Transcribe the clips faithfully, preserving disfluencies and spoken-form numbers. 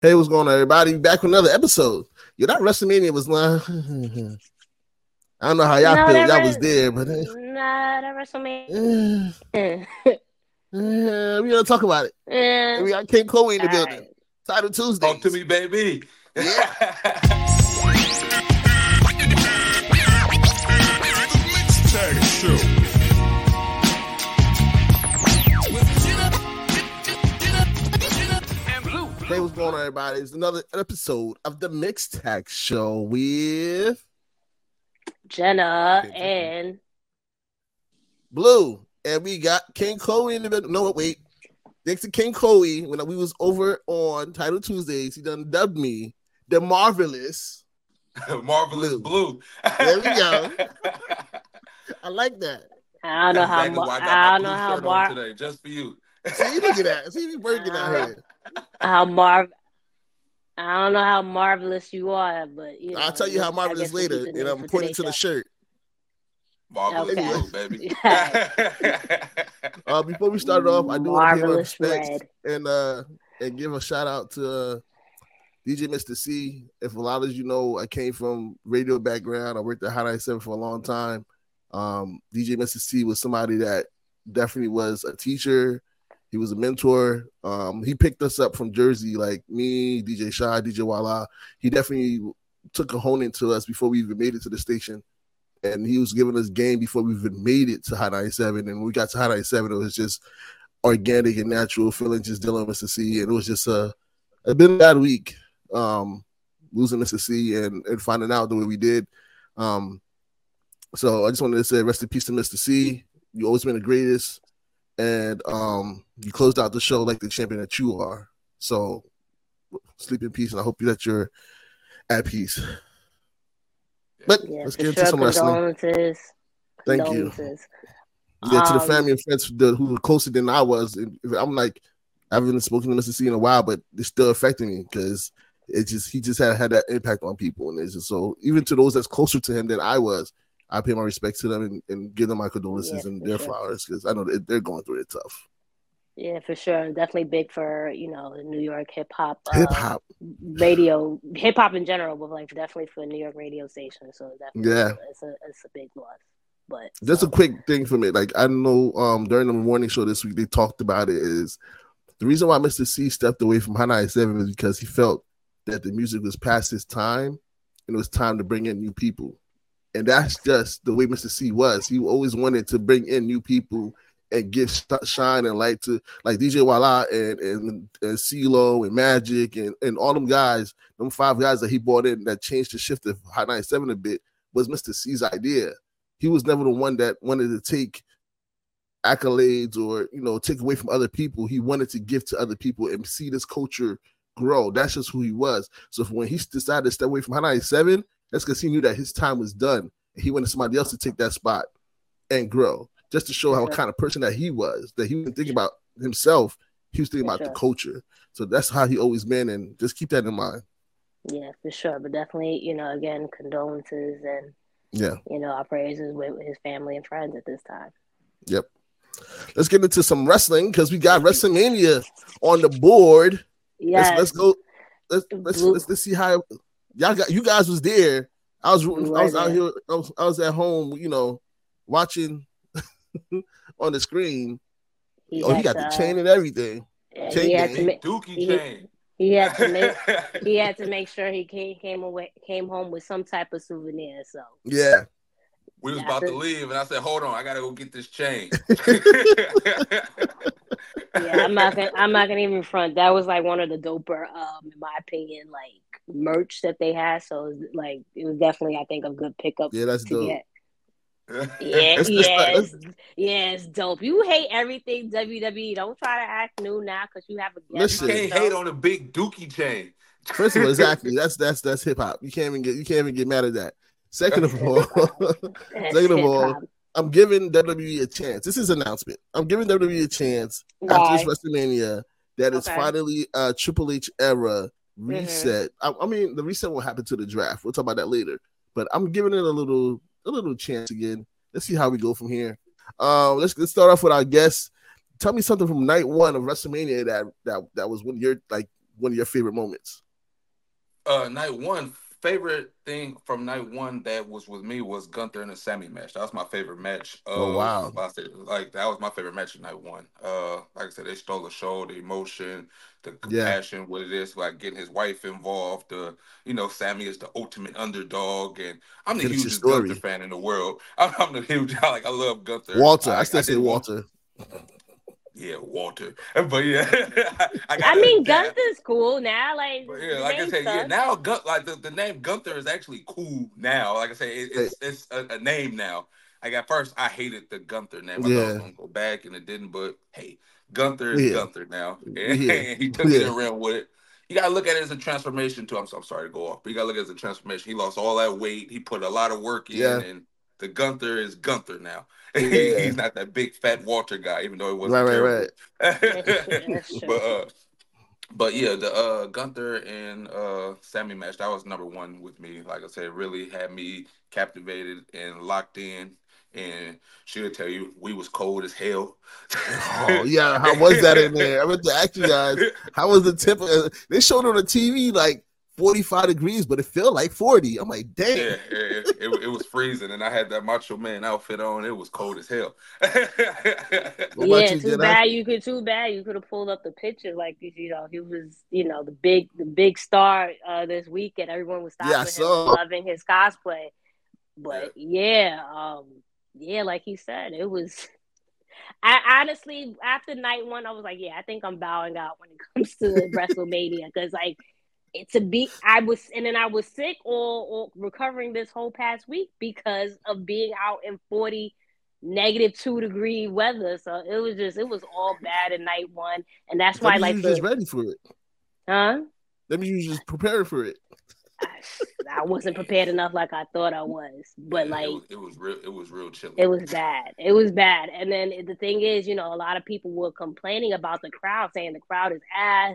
Hey, what's going on, everybody? Back with another episode. Yo, that WrestleMania was like, I don't know how y'all No, feel. that Y'all was re- there, but uh, nah, that uh, WrestleMania. uh, we gotta talk about it. And Eh, we got King Chloe in all the building. right. Title Talk to Tuesdays. me, baby. Yeah. Tag show. Hey, what's going on, everybody? It's another episode of the Mixed Tag Show with Jenna Okay, and Blue. And we got King Chloe in the building. No, wait. Thanks to King Chloe, when we was over on Title Tuesdays, he done dubbed me the Marvelous. Marvelous Blue. There we go. I like that. I don't know That's how exactly Mar- why I got I my don't blue know how shirt Mar- on today, just for you. See, look at that. See, we working out Uh, here. how Marv. I don't know how marvelous you are, but you know, I'll tell you how I marvelous guess we'll later, keep the and names I'm for pointing today's to the show. shirt. Marvelous Okay. Blue, baby. Uh, before we start off, I do want to pay my Marvelous respects red. and uh and give a shout out to uh, D J Mister C. If a lot of you know, I came from radio background. I worked at Hot ninety-seven for a long time. Um, D J Mister C was somebody that definitely was a teacher. He was a mentor. Um, he picked us up from Jersey, like me, D J Shy, D J Walla. He definitely took a hone into us before we even made it to the station. And he was giving us game before we even made it to Hot ninety-seven. And when we got to Hot ninety-seven, it was just organic and natural feeling just dealing with Mister C. And it was just a, a been a bad week um, losing Mister C and, and finding out the way we did. Um, so I just wanted to say rest in peace to Mister C. You always been the greatest. And um, you closed out the show like the champion that you are. So sleep in peace, and I hope that you're at peace. But Yeah, let's for get into sure. some wrestling. Condolences. Thank you. Condolences. Yeah, to the Um, family and friends who who were closer than I was. And I'm like, I haven't spoken to Mister C in a while, but it's still affecting me because it just he just had had that impact on people, and it's just so even to those that's closer to him than I was, I pay my respect to them and, and give them my condolences Yeah, and for their sure. flowers because I know that they're going through it tough. Yeah, for sure. Definitely big for, you know, the New York hip hop uh, Hip hop, radio, hip hop in general, but like definitely for New York radio station. So definitely, yeah. it's a it's a big loss. But Just so, a quick thing for me, like I know um during the morning show this week they talked about it is the reason why Mister C stepped away from Hot ninety-seven is because he felt that the music was past his time and it was time to bring in new people. And that's just the way Mister C was. He always wanted to bring in new people and give shine and light to like D J Walla and and, and CeeLo and Magic and, and all them guys, them five guys that he brought in that changed the shift of Hot ninety-seven a bit was Mister C's idea. He was never the one that wanted to take accolades or, you know, take away from other people. He wanted to give to other people and see this culture grow. That's just who he was. So when he decided to step away from Hot ninety-seven, that's because he knew that his time was done. He wanted somebody else to take that spot and grow, just to show how sure. kind of person that he was, that he wasn't thinking about himself. He was thinking For about sure. the culture. So that's how he always been, and just keep that in mind. yeah, for sure. But definitely, you know, again, condolences and, Yeah. you know, our praises with his family and friends at this time. Yep. Let's get into some wrestling because we got WrestleMania on the board. Yeah. Let's, let's go. Let's, let's, let's let's see how y'all got. You guys was there. I was rooting. I was out here. I was, I was at home. You know, watching on the screen. He oh, he got to, the chain and everything. Yeah, chain he had to make Dookie he, chain. He had to make he had to make sure he came came away came home with some type of souvenir. So yeah. We was about to leave, and I said, "Hold on, I gotta go get this chain." Yeah, I'm not gonna. I'm not gonna even front. That was like one of the doper, um, in my opinion, like merch that they had. So like, it was definitely, I think, a good pickup. Yeah, that's to dope. Get. Yeah, it's, yeah, it's, it's, yeah, it's dope. You hate everything W W E. Don't try to act new now because you have a guest. Listen, you can't hate on a big Dookie chain. First of all, exactly. That's that's that's hip hop. You can't even get you can't even get mad at that. Second of all, second of all, I'm giving W W E a chance. This is an announcement. I'm giving W W E a chance Why? after this WrestleMania that is okay. finally a Triple H era reset. Mm-hmm. I, I mean, the reset will happen to the draft. We'll talk about that later. But I'm giving it a little a little chance again. Let's see how we go from here. Um, let's let's start off with our guests. Tell me something from night one of WrestleMania that that that was when you're like one of your favorite moments? Uh, night one, favorite thing from night one that was with me was Gunther and the Sammy match. That was my favorite match. Of, Oh, wow. I said, like that was my favorite match of night one. Uh, like I said, they stole the show, the emotion, the Yeah. compassion, what it is, like getting his wife involved. The you know, Sammy is the ultimate underdog, and I'm the Finish your hugest story. Gunther fan in the world. I'm, I'm the huge, like I love Gunther. Walter. I, I, still I say didn't want- Walter. Yeah, Walter. But yeah, I, I gotta mean, adapt. Gunther's cool now. Like, But the yeah, like I name said, yeah, sucks. now Gun- like the, the name Gunther is actually cool now. Like I say, it, it's it's a, a name now. Like at first, I hated the Gunther name. I thought it Yeah. was gonna go back, and it didn't. But hey, Gunther is Yeah. Gunther now, and, Yeah. and he took it Yeah. and ran with it. You gotta look at it as a transformation too. I'm, so- I'm sorry to go off, but you gotta look at it as a transformation. He lost all that weight. He put a lot of work in, Yeah. and the Gunther is Gunther now. Yeah. He's not that big fat Walter guy, even though it wasn't Right, right, terrible. That's true, that's true. But uh, but yeah, the uh, Gunther and uh, Sammy match, that was number one with me. Like I said, it really had me captivated and locked in. And she'll tell you, we was cold as hell. Oh yeah, how was that in there? I meant to ask you guys, how was the temp? uh, They showed on the T V like forty-five degrees, but it felt like forty. I'm like, damn. Yeah, it, it, it was freezing, and I had that Macho Man outfit on. It was cold as hell. What about Yeah, you, too Jedi? bad you could. Too bad you could have pulled up the pictures. Like you know, he was, you know, the big, the big star uh, this weekend. Everyone was stopping Yeah, I him, saw. and loving his cosplay. But yeah, um, yeah, like he said, it was. I honestly, after night one, I was like, yeah, I think I'm bowing out when it comes to WrestleMania because, like, it, to be, I was, and then I was sick or, or recovering this whole past week because of being out in forty negative two degree weather. So it was just, it was all bad in night one, and that's That why, means like, you the, just ready for it. huh? That means you just prepared for it. I, I wasn't prepared enough, like I thought I was, but Yeah, like. it was, it was real. It was real chilly. It was bad. It was bad. And then the thing is, you know, a lot of people were complaining about the crowd, saying the crowd is ass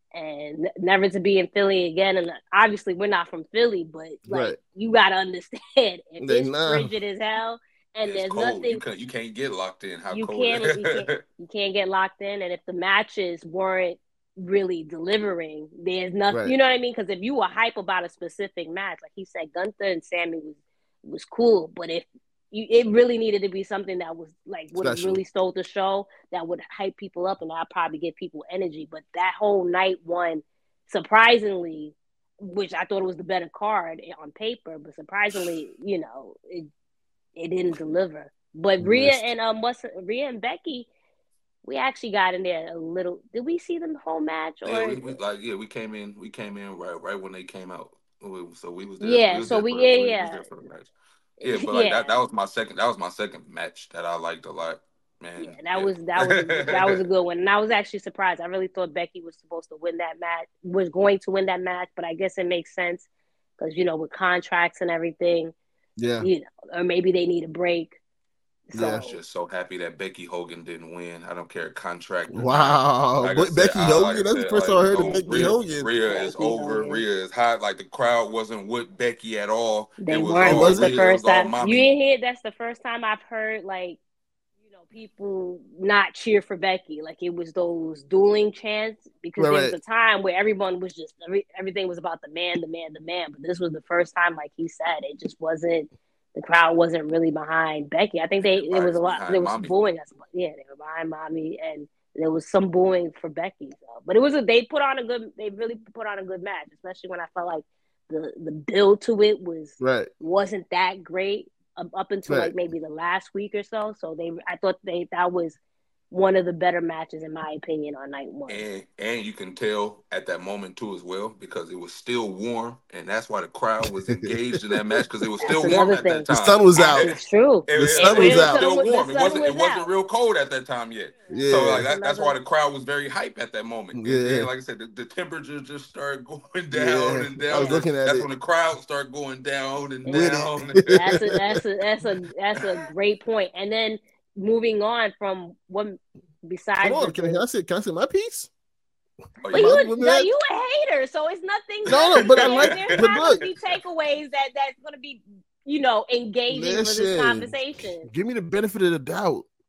and never to be in Philly again. And obviously, we're not from Philly, but like Right. you got to understand, if They it's not. frigid as hell and It's there's cold. nothing, You can't. You can't get locked in. How you cold? can't, it you can't, you can't get locked in. And if the matches weren't really delivering, there's nothing. Right. You know what I mean? Because if you were hype about a specific match, like he said, Gunther and Sammy was was cool, but if You, it really needed to be something that was like would have Special. really stole the show, that would hype people up, and I'd probably give people energy. But that whole night one, surprisingly, which I thought it was the better card on paper, but surprisingly, you know, it it didn't deliver. But Rhea Missed. and um, what's Rhea and Becky, we actually got in there a little. Did we see them the whole match? Or Yeah, we, we like yeah, we came in. We came in right right when they came out. So we was there. Yeah, we was so there we- for, yeah, we was yeah. there for the match. Yeah, but like Yeah. that, that was my second. That was my second match that I liked a lot. Man, Yeah, that was that was a, that was a good one, and I was actually surprised. I really thought Becky was supposed to win that match, was going to win that match, but I guess it makes sense because you know with contracts and everything, Yeah. you know, or maybe they need a break. So Yeah. I'm just so happy that Becky Hogan didn't win. I don't care contract. or not. Wow. Like I But said, Becky I- Hogan? like I That's the said, first time I heard like, of no, Becky Rhea, Hogan. Rhea is Becky over. Hogan. Rhea is hot. Like the crowd wasn't with Becky at all. they it was weren't. all That's the Rhea. It first was all time mommy. you didn't hear. That's the first time I've heard like you know people not cheer for Becky. Like it was those dueling chants because Right, there was right. a time where everyone was just every, everything was about the man, the man, the man. But this was the first time, like he said, it just wasn't. The crowd wasn't really behind Becky. I think they it was a lot. Behind There was mommy. booing. Yeah, they were behind mommy, and there was some booing for Becky. So, but it was a, they put on a good. They really put on a good match, especially when I felt like the the build to it was Right. wasn't that great um, up until Right. like maybe the last week or so. So they, I thought they that was one of the better matches in my opinion on night one. And and you can tell at that moment too as well because it was still warm, and that's why the crowd was engaged in that match because it was That's still warm another at that thing. The time. sun was out. It's true. It, The it- sun it was was out. still The warm. sun It wasn't. was It wasn't out. real cold at that time yet. Yeah. So like that, that's Another- why the crowd was very hype at that moment. Yeah. And then, like I said, the, the temperature just started going down Yeah. and down. I was looking at that's it. when the crowd started going down and With it. down. That's a that's a that's a that's a great point. And then moving on from what besides Come on. the, Can I, can I say can I say my piece? Oh, but yeah. you, Mother no, women that- you a hater, so it's nothing. No, no, but I There- like- There's but not look. going to be takeaways that that's going to be, you know, engaging for Listen. this conversation. Give me the benefit of the doubt.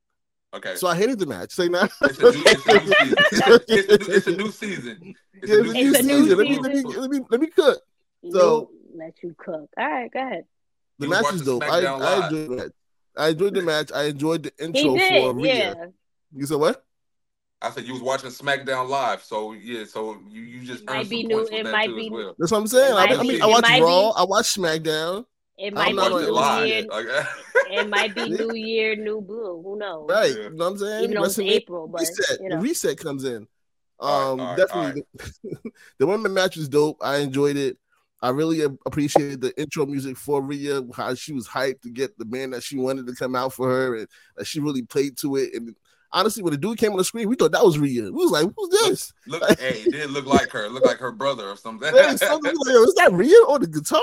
Okay. So I hated the match. Say now. It's a new, it's a new season. It's a new, it's a new season. It's Yeah, a new it's a new season. season. Let me, let me let me let me cook. So let you cook. All right, go ahead. The You was match is watching dope. I, SmackDown I Live. enjoyed the match. I enjoyed the match. I enjoyed the He intro did, for Rhea. yeah. You said what? I said you was watching SmackDown Live, so yeah, so you, you just It might earned be some new- points with it that might too be- as well. That's what I'm saying. It I, might I mean, be- I it watched might Raw. be- I watched SmackDown. It I'm might not be on New live. Year. Like, It might be Yeah. New Year, New Blue. Who knows? Right. Yeah. You know what I'm saying? Even though it's WrestleMania April, but reset. you The know. reset comes in. All right, Um, all right, definitely. The, the women match was dope. I enjoyed it. I really appreciated the intro music for Rhea, how she was hyped to get the man that she wanted to come out for her, and that she really played to it. And honestly, when the dude came on the screen, we thought that was Rhea. We was like, "Who's this?" look, hey, it did look like her. It looked like her brother or something. Man, something was like, "Is that Rhea on the guitar?"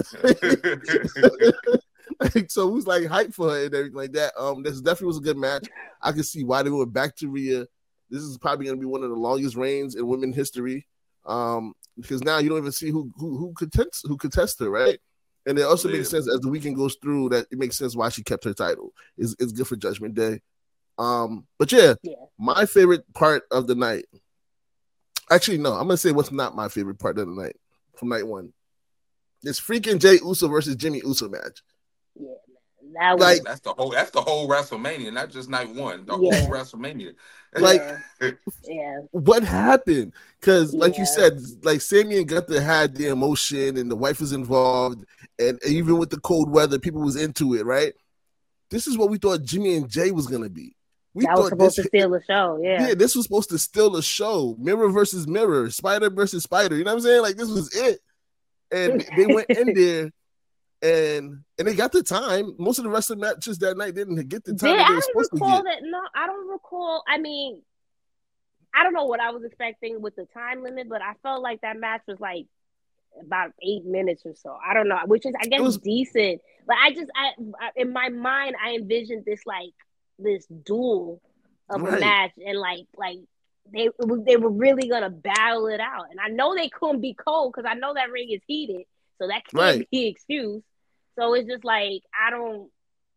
Like, like, so we was like hyped for her and everything like that. Um, this definitely was a good match. I can see why they went back to Rhea. This is probably going to be one of the longest reigns in women history. Um, because now you don't even see who who who contests who contests her, right? And it also Yeah. makes sense as the weekend goes through that it makes sense why she kept her title. It's, it's good for Judgment Day. Um, but yeah, Yeah. my favorite part of the night. Actually, no, I'm gonna say what's not my favorite part of the night from night one. This freaking Jey Uso versus Jimmy Uso match. Yeah, man. That was Like, that's the whole. That's the whole WrestleMania, not just night one. The Yeah. whole WrestleMania. Like, yeah, yeah. what happened? Because, like you Yeah. said, like Sammy and Gunther had the emotion, and the wife was involved, and even with the cold weather, people was into it, right? This is what we thought Jimmy and Jay was gonna be. We That was thought supposed this, to steal the show. Yeah. yeah, this was supposed to steal the show. Mirror versus mirror, spider versus spider. You know what I'm saying? Like, this was it. And they went in there, and and they got the time. Most of the rest of the matches that night didn't get the time Did, that I they were don't supposed to recall get. that. No, I don't recall. I mean, I don't know what I was expecting with the time limit, but I felt like that match was like about eight minutes or so. I don't know, which is I guess was- decent. But I just, I, I in my mind, I envisioned this like this duel of Right. a match, and like like they it was, they were really gonna battle it out. And I know they couldn't be cold because I know that ring is heated, so that can't Right. be excused. So it's just like I don't.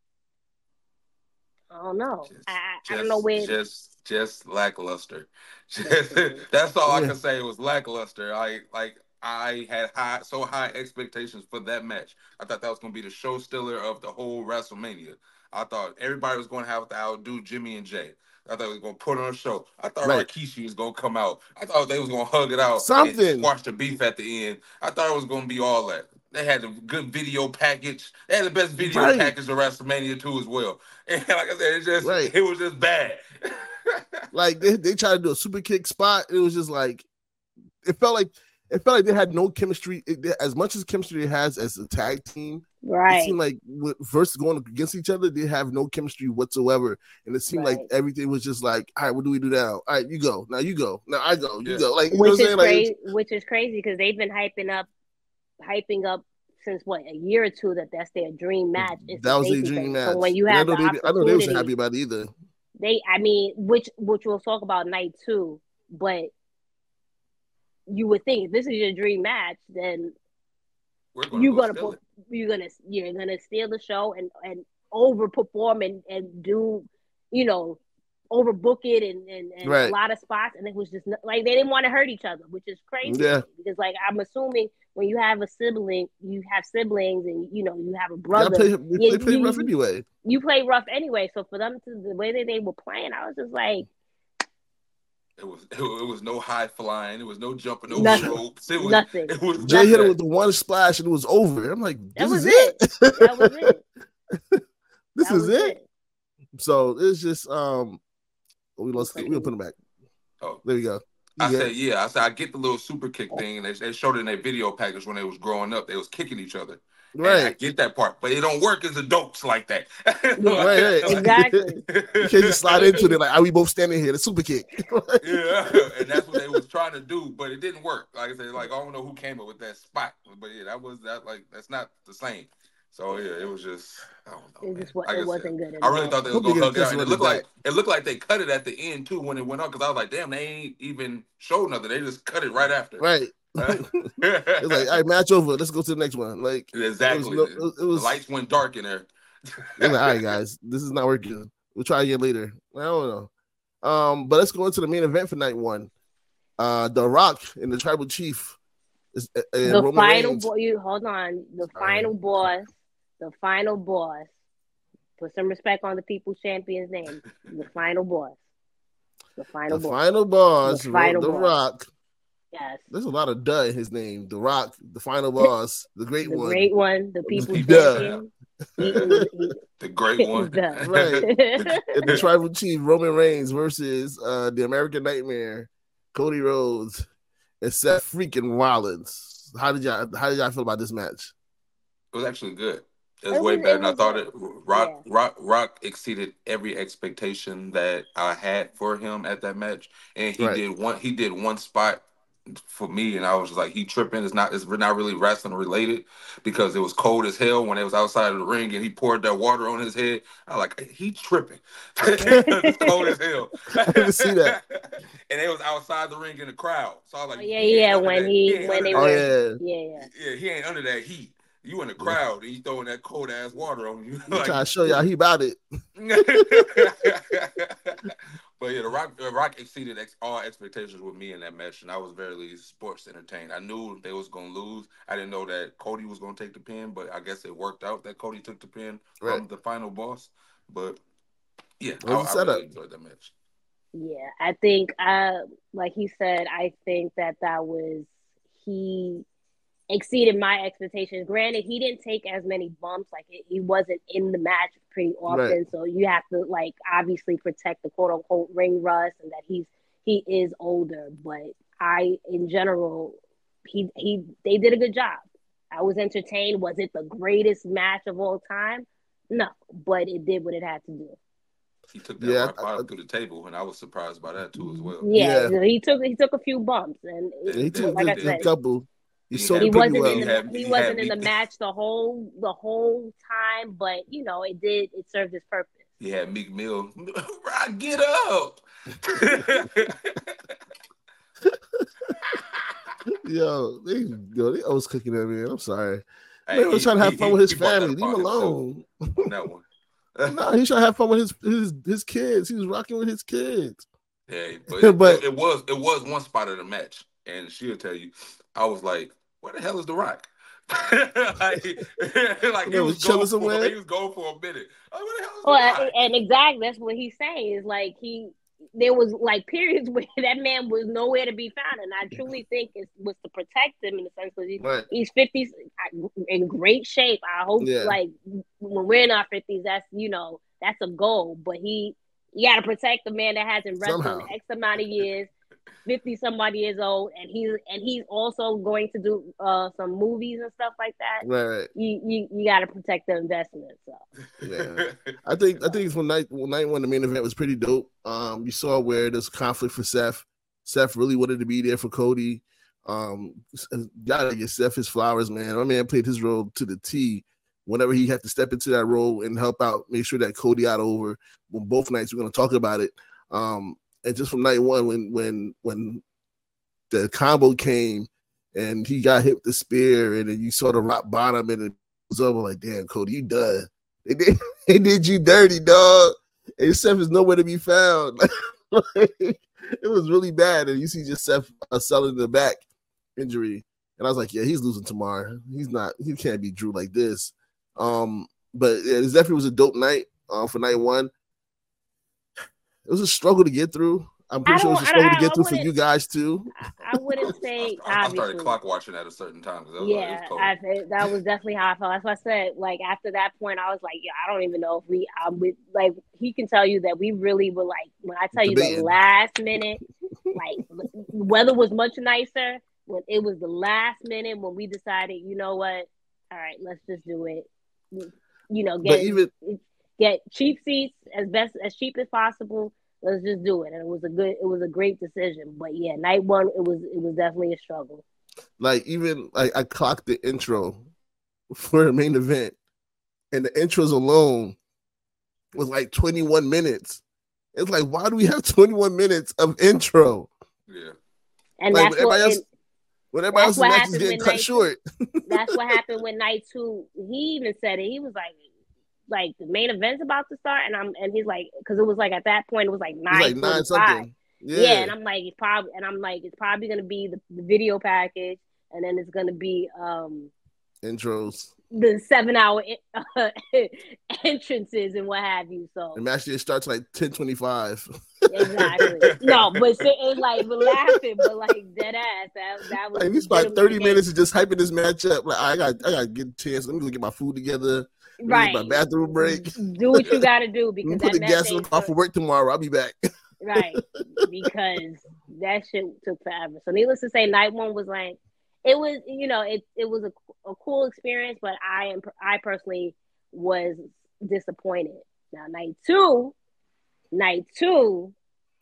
I don't know. Just, I, I just, don't know where. just, just lackluster. Just, that's all I Yeah. can say. It was lackluster. I like. I had high, so high expectations for that match. I thought that was going to be the show stealer of the whole WrestleMania. I thought everybody was going to have to outdo Jimmy and Jay. I thought it was going to put on a show. I thought Right. Rikishi was going to come out. I thought they was going to hug it out Something. and squash the beef at the end. I thought it was going to be all that. They had a good video package. They had the best video Right. package of WrestleMania too as well. And like I said, it just Right. it was just bad. Like they, they tried to do a super kick spot. It was just like it felt like it felt like they had no chemistry. It, as much as chemistry it has as a tag team, it Right. seemed like with, versus going against each other, they have no chemistry whatsoever. And it seemed like Right. everything was just like, all right, what do we do now? All right, you go. Now you go. Now I go. You Yeah. go. Like, you know Which what I'm is saying? Like, crazy. Which is crazy because they've been hyping up, hyping up since what a year or two that that's their dream match. It's that the was their Stacey dream thing. match. So when you And have I know the they, I know they wasn't happy opportunity, about it either. they, I mean, which which we'll talk about night two, but you would think if this is your dream match, then We're gonna you're go gonna steal put, it. you're gonna you're gonna steal the show and and overperform and and do, you know, overbook it and and, and Right. a lot of spots, and it was just not- like they didn't want to hurt each other, which is crazy. Yeah. Because like I'm assuming when you have a sibling, you have siblings, and you know you have a They brother. play, they Yeah, play you- rough anyway. You play rough anyway, so for them to the way that they were playing, I was just like, It was it was no high flying. It was no jumping over Nothing. ropes. It was Nothing. it was Jay hit him nothing. with the one splash and it was over. I'm like, that this was is it. it. That was it. This That is was it. So it's just um, we lost. We'll put him back. Oh. There we go. I Yeah. said, yeah. I said, I get the little super kick thing, and they, they showed it in their video package when they was growing up. They was kicking each other. And I Right. get that part, but it don't work as adults like that. Right, right. Exactly. You can't just slide into it like, are we both standing here? The super kick. Yeah, and that's what they was trying to do, but it didn't work. Like I said, like I don't know who came up with that spot, but yeah, that was that like that's not the same. So yeah, it was just I don't know. It man. just wa- Like it I wasn't said, good at I really all. thought they was Hope they gonna get hug it out, this and it one looked like back. it looked like they cut it at the end too when it went on. Because I was like, damn, they ain't even showed nothing. They just cut it right after. Right. It's like, all right, match over. Let's go to the next one. Like, exactly. It was, no- it was the lights went dark in there. It was like, all right, guys, this is not working. We'll try again later. I don't know. Um, but let's go into the main event for night one. Uh, The Rock and the Tribal Chief. Is, uh, the Roman final Reigns. boss. You hold on. The All final right. boss. The final boss. Put some respect on the People's Champion's name. The final boss. The final The boss. final boss, The final The boss. Rock. Yes. There's a lot of duh in his name. The Rock, the final boss, the great The one. great one. The People's Duh. Champion. He is, he, The great one. Duh. Right. And the Tribal Chief, Roman Reigns versus uh, the American Nightmare, Cody Rhodes, and Seth freaking Rollins. How did y'all how did y'all feel about this match? It was actually good. It was It way was- better it than I was thought good. it. Rock, Yeah. Rock, Rock exceeded every expectation that I had for him at that match, and he Right. did one. He did one spot for me, and I was just like, he tripping. It's not. It's not really wrestling related because it was cold as hell when it was outside of the ring, and he poured that water on his head. I like he tripping. It's cold as hell. I didn't see that. And it was outside the ring in the crowd. So I was Oh, like, yeah, he ain't yeah. under When that- he, ain't when under they that- Oh, were, yeah. yeah, yeah. yeah, he ain't under that heat. You in the crowd and you throwing that cold ass water on you. I'm trying to show y'all he about it. But yeah, the Rock, the Rock exceeded ex- all expectations with me in that match, and I was very sports entertained. I knew they was gonna lose. I didn't know that Cody was gonna take the pin, but I guess it worked out that Cody took the pin from Right. the final boss. But yeah, What I, was the I really setup? enjoyed that match. Yeah, I think, uh, like he said, I think that that was, he exceeded my expectations. Granted, he didn't take as many bumps. Like, it, he wasn't in the match pretty often. Right. So you have to, like, obviously protect the quote unquote ring rust and that he's, he is older. But I, in general, he, he, they did a good job. I was entertained. Was it the greatest match of all time? No, but it did what it had to do. He took that Yeah, rock I- bottom through the table, and I was surprised by that too as well. Yeah, Yeah. he took he took a few bumps, and Yeah, He took like I a, a said, couple. He, He sold had- he it pretty wasn't well. in the He had- he, he wasn't had in the me- match the whole the whole time, but you know it did it served its purpose. He had Meek Mill, Rock, get up. Yo, they, yo, they always cooking that man. I'm sorry. Hey, Man was he- trying to have he- fun he- with his he brought that family. Leave him upon himself alone. on that one. No, he's trying to have fun with his his his kids. He was rocking with his kids. Yeah, but, it, But- it was it was one spot of the match, and she'll tell you, I was like, "Where the hell is The Rock?" like, like he Man was was chilling going somewhere? for he was going for a minute. Like, where the hell is Well, The Rock? and exactly that's what he's saying is like he there was like periods where that man was nowhere to be found, and I truly think it was to protect him in the sense that he, Right. he's fifty in great shape. I hope Yeah. like when we're in our fifties, that's you know that's a goal. But he, you got to protect the man that hasn't wrestled Somehow. in X amount of years, fifty some odd years old, and he's and he's also going to do uh some movies and stuff like that. Right, right. You you you got to protect the investment. So Yeah. I think I think when night when night one the main event was pretty dope. Um, you saw where there's conflict for Seth. Seth really wanted to be there for Cody. Um, gotta get Seth his flowers, man. My man played his role to the T. Whenever he had to step into that role and help out, make sure that Cody got over. Well, both nights we're gonna talk about it. Um, and just from night one, when when when the combo came and he got hit with the spear, and then you saw the rock bottom, and it was over. Like, damn, Cody, you done. They did, they did you dirty, dog. And Seth is nowhere to be found. It was really bad. And you see just Seth uh, selling the back injury. And I was like, yeah, he's losing tomorrow. He's not, he can't be Drew like this. Um, but yeah, it definitely was a dope night uh, for night one. It was a struggle to get through. I'm pretty I sure it was a don't- struggle I- to get I through for wouldn't- you guys too. I, I wouldn't say I, I obviously. started clock watching at a certain time because I was like, Yeah, it was cold. I, it- that was definitely how I felt. That's why I said, like, after that point, I was like, yeah, I don't even know if we, um, we, like, he can tell you that we really were, like, when I tell you the Debating. last minute, like, weather was much nicer. When it was the last minute when we decided, you know what, all right, let's just do it. You know, But get even get cheap seats as best as cheap as possible. Let's just do it. And it was a good, it was a great decision. But yeah, night one, it was, it was definitely a struggle. like even like I clocked the intro for the main event, and the intros alone was like twenty-one minutes. It's like, why do we have twenty-one minutes of intro? Yeah. And Like, that's when what, everybody else- and When everybody That's else's what match is happened getting with cut night short. that's what happened with night two. He even said it. He was like, like the main event's about to start, and I'm and he's like, because it was like at that point it was like It's nine like nine forty-five. something. Yeah. Yeah. and I'm like, it's probably, and I'm like, it's probably gonna be the, the video package, and then it's gonna be um Intros. the seven hour uh, entrances and what have you. So And match day starts like ten twenty-five. exactly. No, but it's like we're laughing, but like dead ass. That that was Like, we spent thirty minutes of just hyping this match up. Like, I got, I got to get a chance. Let me go get my food together. Let me right. get my bathroom break. Do what you got to do Let because me put that the gas in the match car day for work tomorrow. I'll be back. right, because that shit took forever. So needless to say, night one was like, it was, you know, it it was a, a cool experience, but I am I personally was disappointed. Now night two, night two,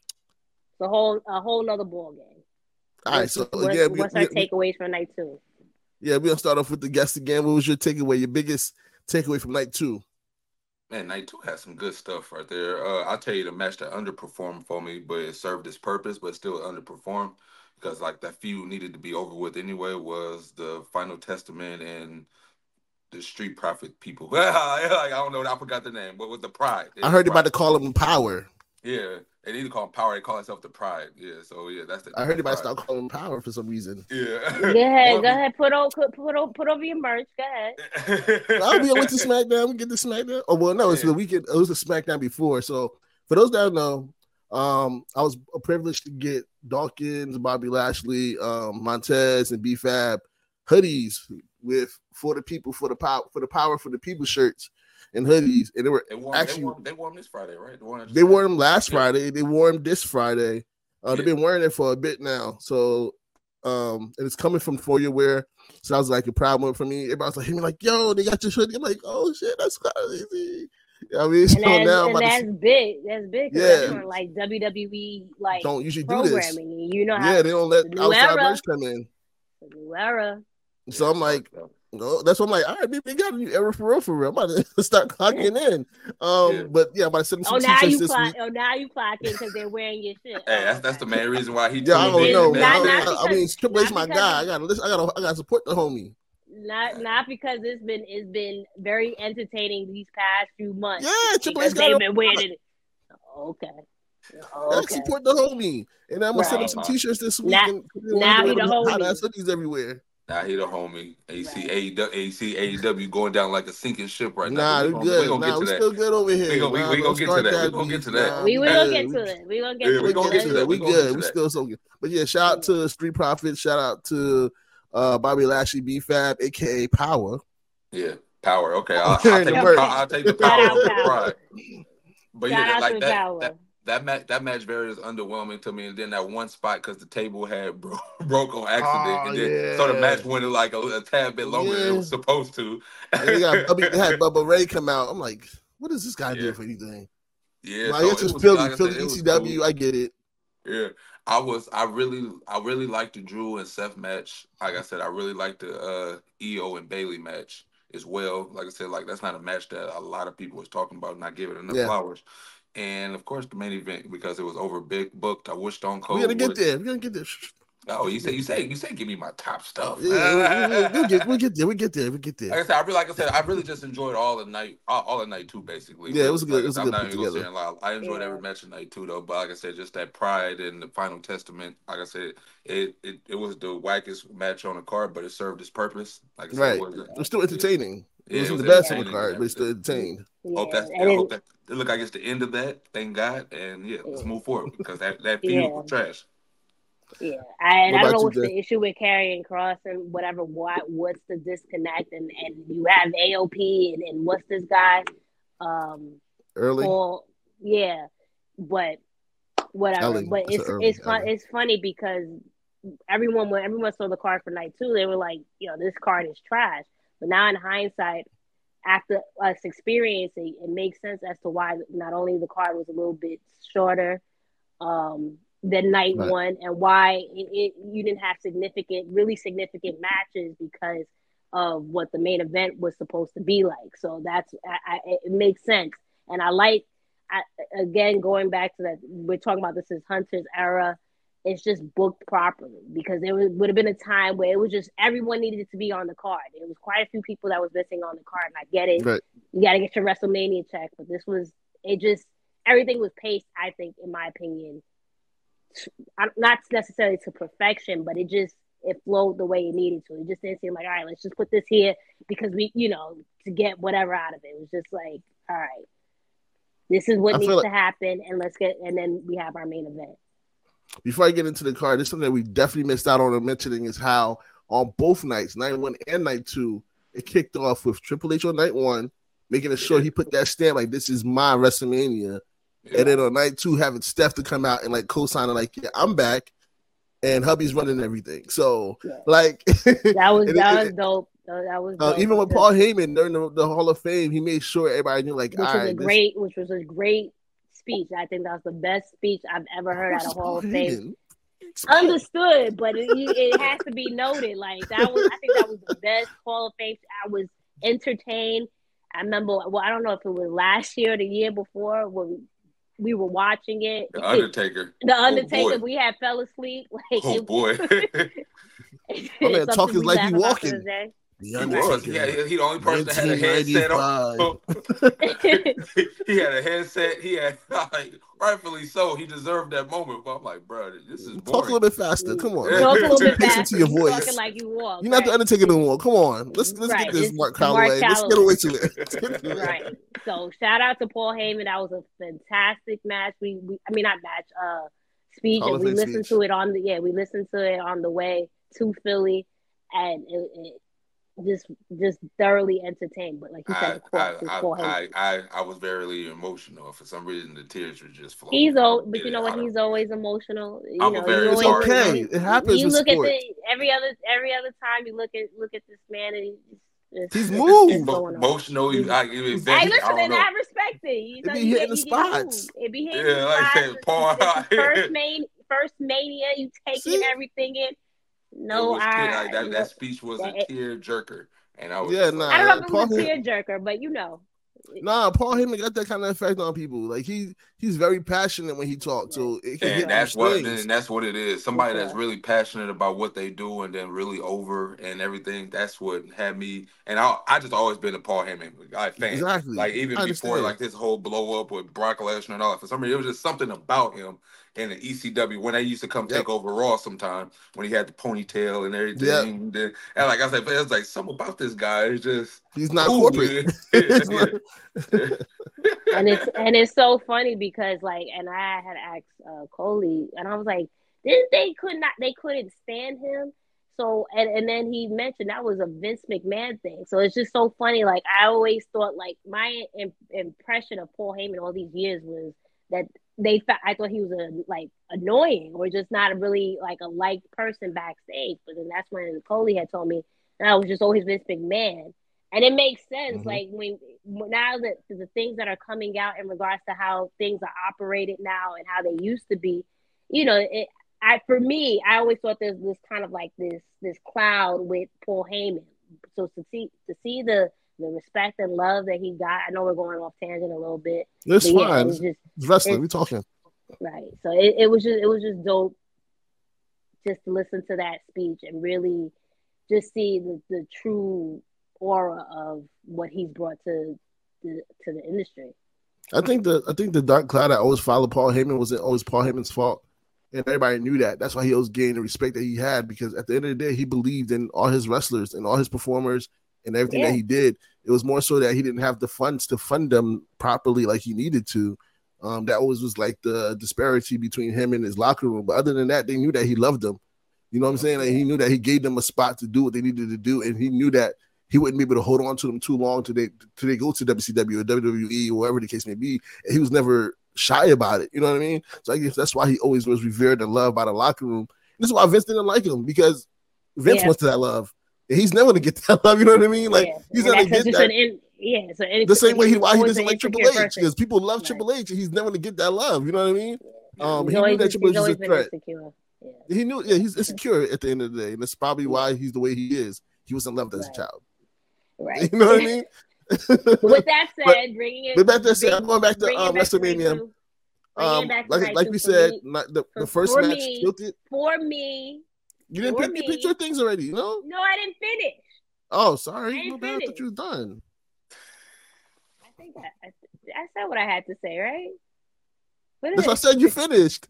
the whole a whole nother ball game. All right, What's, so what's, again, we, what's we, our we, takeaways from night two? yeah, we're gonna start off with the guest again. What was your takeaway? Your biggest takeaway from night two? Man, night two had some good stuff right there. Uh, I'll tell you the match that underperformed for me, but it served its purpose, but still underperformed because like that feud needed to be over with anyway. Was the Final Testament and the Street Profit people? like, I don't know, I forgot the name. What was the Pride? It I heard Pride. about to call them Power. Yeah, they need to call them Power. They call themselves the Pride. Yeah, so yeah, that's the. I heard about to Pride. start calling them Power for some reason. Yeah. Go ahead, go ahead. Put over, put over, put over your merch. Go ahead. I'll be went to SmackDown. We get to SmackDown. Oh well, no, it's the weekend. It was the SmackDown before. So for those that don't know, um, I was privileged to get Dawkins, Bobby Lashley, um, Montez, and B Fab hoodies with for the people, for the power, for the power, for the people shirts and hoodies, and they were they wore, actually they wore, they wore them this Friday, right? They wore, they wore them last yeah. Friday. They wore them this Friday. Uh, yeah. They've been wearing it for a bit now. So, um, and it's coming from For Your Wear. So that was like a proud moment for me. Everybody's like, me like, yo, they got your hoodie. I'm like, oh shit, that's crazy. You know what I mean, so and that's, now and that's to... big. That's big. Yeah, that's on, like W W E, like don't usually programming. do this. You know how? Yeah, they don't let outside era, merch come in. The new era. So I'm like, no, that's what I'm like. All right, they got a new era for real, for real. I'm about to start clocking in. Um, yeah. But yeah, I'm about to send them some oh, now t-shirts you this clock, week. Oh, now you clocking because they're wearing your shit. Hey, oh, that's okay. that's the main reason why he. Yeah, I don't know, man. Not, I, not because, I mean, Triple H, my guy. I got, I got, I got to support the homie. Not, not because it's been, it's been very entertaining these past few months. Yeah, Triple H got they've been wearing it. Okay. Oh, okay. Support the homie, and I'm gonna right. send him some t-shirts this week. Now, and, now he the homie. Hot ass hoodies everywhere. Nah, he the homie. And you see A E W, you see A E W going down like a sinking ship right nah, now. Nah, we're good. We gonna nah, get to that. Still good over here. We gonna, nah, we, we gonna get to that. We gonna get to that. We will get to it. We gonna get to it. We gonna get to that. We good. We still so good. But yeah, shout out to Street Profits. Shout out to uh, Bobby Lashley, B Fab, aka Power. Yeah, Power. Okay, I'll, I'll, take, the, I'll take the Power over the Pride. But yeah, like that. that That match, that match very is underwhelming to me, and then that one spot because the table had bro- broke on accident, oh, and then yeah. so the match went like a, a tad bit longer yeah. than it was supposed to. And they, got, I mean, they had Bubba Ray come out. I'm like, what does this guy yeah. do for anything? Yeah, like, so it's just was, Philly, like Philly said, E C W. Cool. I get it. Yeah, I was, I really, I really liked the Drew and Seth match. Like I said, I really liked the uh, E O and Bailey match as well. Like I said, like that's not a match that a lot of people was talking about, and I give it enough yeah. flowers. And of course, the main event because it was over big booked. I wish Stone Cold. We're gonna get would... there. We're gonna get there. Oh, you say you say you say give me my top stuff. Yeah, we'll, we'll get we'll get there. We we'll get there. We we'll get there. Like I said, I really like I said, I really just enjoyed all the night, all, all the night two, basically. Yeah, it was good. Like, it was I'm good not put even together. Saying loud. I enjoyed yeah. every match of night two, though. But like I said, just that Pride and the Final Testament. Like I said, it it, it was the wackest match on the card, but it served its purpose. Like I said, right, it was, it was still entertaining. It yeah, wasn't it was the best on the card, but it's still entertained. Yeah. Hope that's. I hope that it look like it's the end of that. Thank God, and yeah, let's move forward because that that feud yeah. was trash. Yeah, I, and I don't know what's you, the issue with Karrion Kross and whatever. What what's the disconnect? And, and you have A O P and, and what's this guy? Um, early. Paul, yeah, but whatever. Ellie. But That's it's it's fun. Ellie. It's funny because everyone when everyone saw the card for night two, they were like, you know, this card is trash. But now in hindsight, after us experiencing, it makes sense as to why not only the card was a little bit shorter. Um, than night right. one, and why it, it you didn't have significant, really significant matches because of what the main event was supposed to be like. So that's I, I, it makes sense, and I like I, again going back to that. We're talking about this is Hunter's era, it's just booked properly, because there would have been a time where it was just everyone needed to be on the card. There was quite a few people that was missing on the card, and I get it. Right. You got to get your WrestleMania check, but this was it. Just everything was paced, I think, in my opinion, not necessarily to perfection, but it just it flowed the way it needed to. It just didn't seem like, all right, let's just put this here because we, you know, to get whatever out of it. It was just like, all right, this is what I needs like- to happen, and let's get, and then we have our main event. Before I get into the card, there's something that we definitely missed out on mentioning is how on both nights, night one and night two, it kicked off with Triple H on night one, making sure he put that stamp like this is my WrestleMania. Yeah. And then on night two, having Steph to come out and like co-sign it, like, yeah, I'm back, and hubby's running everything. So, yeah. like, that was that was dope. That was uh, dope. even with Paul Heyman during the, the Hall of Fame, he made sure everybody knew, like, which all was right, a great, this... which was a great speech. I think that was the best speech I've ever heard at a Hall of Fame. Understood, but it, it has to be noted. Like that was, I think that was the best Hall of Fame. I was entertained. I remember, well, I don't know if it was last year or the year before when we were watching it. The Undertaker. The Undertaker. Oh, we had fell asleep. Like, oh it, boy! My man talking like he walking. He was. Yeah, he, he the only person that had a headset on. He had a headset. He had, like, rightfully so. He deserved that moment. But I'm like, bro, this is boring. Talk a little bit faster. Come on. Talk a little bit faster. Listen to your voice. Talking like you walk. You're not right? The Undertaker no more. Come on. Let's let's right. get this it's Mark Calloway. Let's get away to it. Right. So shout out to Paul Heyman. That was a fantastic match. We, we I mean not match. Uh, speech. And we listened speech. to it on the yeah. We listened to it on the way to Philly, and it. it just just thoroughly entertained, but like you said, I, of course, I, I, I, I was very emotional. For some reason, the tears were just flowing. He's old, but you know what? He's always emotional. You I'm know, a very always, okay. It happens. You look sport. at the every other every other time you look at look at this man and he's, he's moved. Emotional. He's, I, hey, listen, I and I respect it. You know, it be hitting the spots. It be hitting yeah, the like spots. I said, Paul. First main, first mania. You taking See? everything in. No, I. Like that, that speech was that, a tear jerker. And I was yeah, nah, I don't know if it Paul was a tearjerker, but you know. Nah, Paul Heyman got that kind of effect on people. Like he he's very passionate when he talks. So it can and hit that's what strings. and that's what it is. Somebody yeah. that's really passionate about what they do and then really over and everything. That's what had me. And I I just always been a Paul Heyman like, fan. Exactly. Like even before like this whole blow up with Brock Lesnar and all that. For some reason, it was just something about him. In the E C W, when they used to come yep. take over Raw sometime, when he had the ponytail and everything. Yep. And, then, and like I said, it was like something about this guy. It's just he's not cool, corporate. and it's and it's so funny because like, and I had asked uh, Coley, and I was like, didn't they could not they couldn't stand him? So and and then he mentioned that was a Vince McMahon thing. So it's just so funny. Like I always thought, like my im- impression of Paul Heyman all these years was that. They, I thought he was a like annoying or just not a really like a liked person backstage. But then that's when Coley had told me that I was just always Vince McMahon, and it makes sense. Mm-hmm. Like when now that the things that are coming out in regards to how things are operated now and how they used to be, you know, it, I for me, I always thought there's this kind of like this this cloud with Paul Heyman. So to see to see the the respect and love that he got. I know we're going off tangent a little bit. It's fine. Yeah, it was just, it's wrestling. it's, We're talking. Right. So it, it was just it was just dope just to listen to that speech and really just see the, the true aura of what he's brought to the to the industry. I think the I think the dark cloud that always followed Paul Heyman was always Paul Heyman's fault. And everybody knew that. That's why he always gained the respect that he had, because at the end of the day, he believed in all his wrestlers and all his performers and everything yeah. that he did. It was more so that he didn't have the funds to fund them properly like he needed to. Um, that always was like the disparity between him and his locker room. But other than that, they knew that he loved them. You know what I'm saying? Like, he knew that he gave them a spot to do what they needed to do, and he knew that he wouldn't be able to hold on to them too long till they, till they go to W C W or W W E or wherever the case may be. And he was never shy about it. You know what I mean? So I guess that's why he always was revered and loved by the locker room. And this is why Vince didn't like him, because Vince yeah. wants that love. He's never gonna get that love, you know what I mean? Like yeah. he's and gonna get that. In, yeah, so any, the same way he why he doesn't like Triple H, person. because people love right. Triple H, and he's never gonna get that love. You know what I mean? Yeah. Um, he's he always, knew that Triple H was a threat. Yeah. He knew, yeah, he's insecure at the end of the day, and that's probably why he's the way he is. He wasn't loved as right. a child. Right. You know what I mean? With that said, but, bringing it. With that said, bring, I'm going back to um, WrestleMania. to, Um, back to like night like two we for said, me- not the, for, the first for match me, killed it. For me, You didn't for pick, you picked me- your things already, you know? no, I didn't finish. Oh, I sorry. ain't My bad. I thought finished. you was done. I think I, I, I said what I had to say, right? What That's is why I said you finished.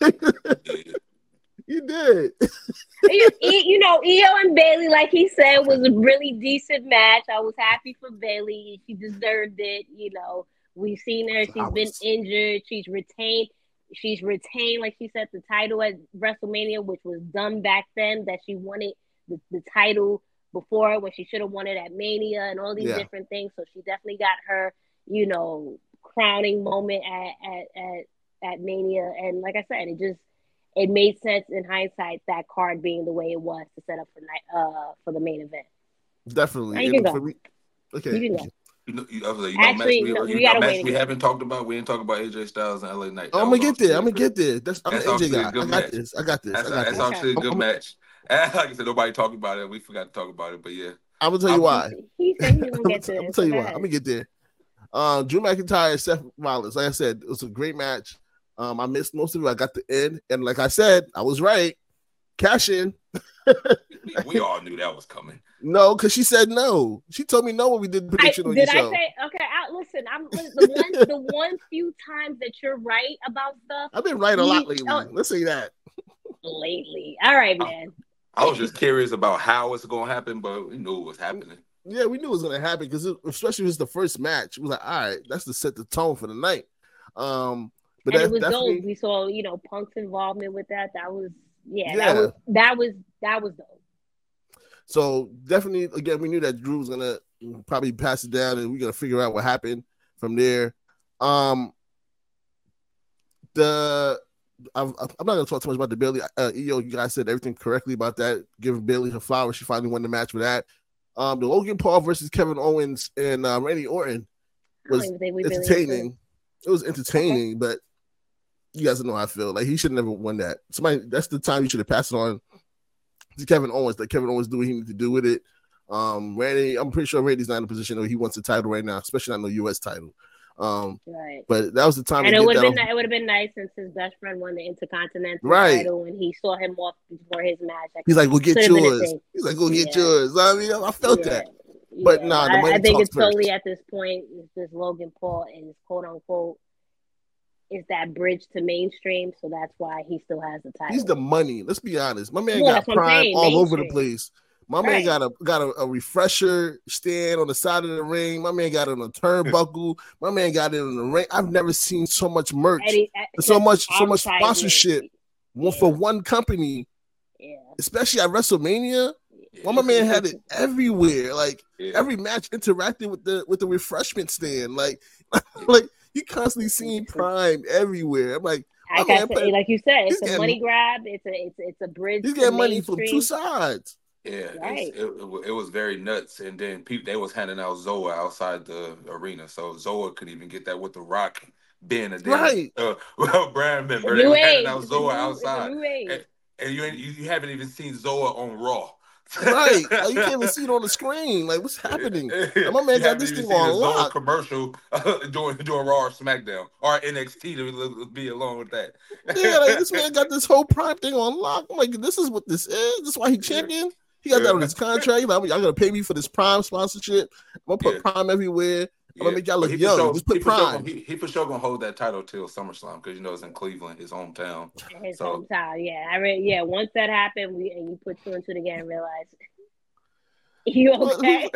You did. you, you know, Io and Bailey, like he said, was a really decent match. I was happy for Bailey. She deserved it. You know, we've seen her. She's been injured. She's retained. She's retained, like she said, the title at WrestleMania, which was done back then, that she wanted the, the title before when she should have won it at Mania and all these Yeah. different things. So she definitely got her, you know, crowning moment at, at, at, at Mania. And like I said, it just, it made sense in hindsight, that card being the way it was to set up for night uh for the main event. Definitely. Now you And can for go. me, okay. You can go. You know, you, I was like, you know, Actually, match we, no, you we know, gotta match wait we again. haven't talked about. We didn't talk about A J Styles and L A Knight. Oh, That I'm was gonna get there. obviously I'm a gonna good- get there. That's I'm That's the A J obviously a guy. good I got match. this. I got this. That's, I got that's this. obviously a good I'm, match. And like I said, nobody talked about it. We forgot to talk about it, but yeah. I'm gonna tell you why. He said he was I'm gonna get to gonna this. tell you Go why. ahead. I'm gonna get there. Um, Drew McIntyre, Seth Rollins. Like I said, it was a great match. Um, I missed most of it. I got the end, and like I said, I was right. Cash in. we, we all knew that was coming. No, because she said no. She told me no when we did the I, prediction on did your I show. say okay? I, listen, I'm the one. The one few times that you're right about stuff I've been right a lot you- lately. oh. Let's say that. lately. All right, man. I was just curious about how it's going to happen, but we knew it was happening. Yeah, we knew it was gonna happen because especially if it's the first match. It was like, all right, that's to set the tone for the night. Um, but And that's it was definitely dope. We saw, you know, Punk's involvement with that. That was, yeah, Yeah. that was that was that was dope. so definitely. Again, we knew that Drew was gonna probably pass it down, and we're gonna figure out what happened from there. Um, the I'm, I'm not gonna talk too much about the Bailey. Uh, E O, you guys said everything correctly about that. Give Bailey her flowers. She finally won the match for that. Um, the Logan Paul versus Kevin Owens and uh, Randy Orton I don't was even think we really entertaining. It was entertaining, but you guys know how I feel. Like he should have never won that. Somebody, that's the time you should have passed it on to Kevin Owens. That Kevin Owens do what he needs to do with it. Um, Randy, I'm pretty sure Randy's not in a position where he wants a title right now, especially not no U S title. Um, Right. but that was the time. And to it get would have that been off- it would have been nice since his best friend won the Intercontinental Right. title and he saw him off before his match. Like, He's like, "Go get could've been a yours." thing. He's like, "Go get Yeah. yours." I mean, I felt yeah, that. But yeah. nah, the I, money I think talks it's totally first. at this point. Is this Logan Paul is quote unquote is that bridge to mainstream, so that's why he still has the title. He's the money. Let's be honest. My man Well, got that's what I'm Prime saying, all over the mainstream. place. My man Right. got a got a, a refresher stand on the side of the ring. My man got it on a turnbuckle. My man got it on the ring. I've never seen so much merch, Eddie- so much so much advertisement. sponsorship one for one company, Yeah. especially at WrestleMania. Yeah. Well, my man had it everywhere. Like Yeah. every match interacted with the with the refreshment stand. Like like you constantly seeing Prime everywhere. I'm like, Like, my I man said, play- like you said, he's it's a getting- money grab. It's a it's it's a bridge. he's to getting money from mainstream. two sides. Yeah, Right. it's, it, it, wa- it was very nuts. And then people they was handing out Zoa outside the arena, so Zoa could even get that with the Rock being a damn, Right. uh, well, brand The member. They new was age. handing out It's the Zoa new- it's the outside, new age. and, and you, ain't, you you haven't even seen Zoa on Raw. Right. Like you can't even see it on the screen. Like what's happening? And my man you got haven't this even thing seen on a Zoa lock. commercial uh, doing doing Raw or SmackDown or N X T to be along with that. Yeah, like this man got this whole Prime thing on lock. I'm like, this is what this is. This is why he champion. He got that on his contract. He's like, y'all gonna pay me for this Prime sponsorship. I'm gonna put Yeah. Prime everywhere. I'm gonna make y'all But look he for young. sure- Just put he for sure Prime. gonna- he, he for sure gonna hold that title till SummerSlam because you know it's in Cleveland, his hometown. His So- hometown, yeah. I re- yeah. Once that happened, we and you put two and two together and realized you okay.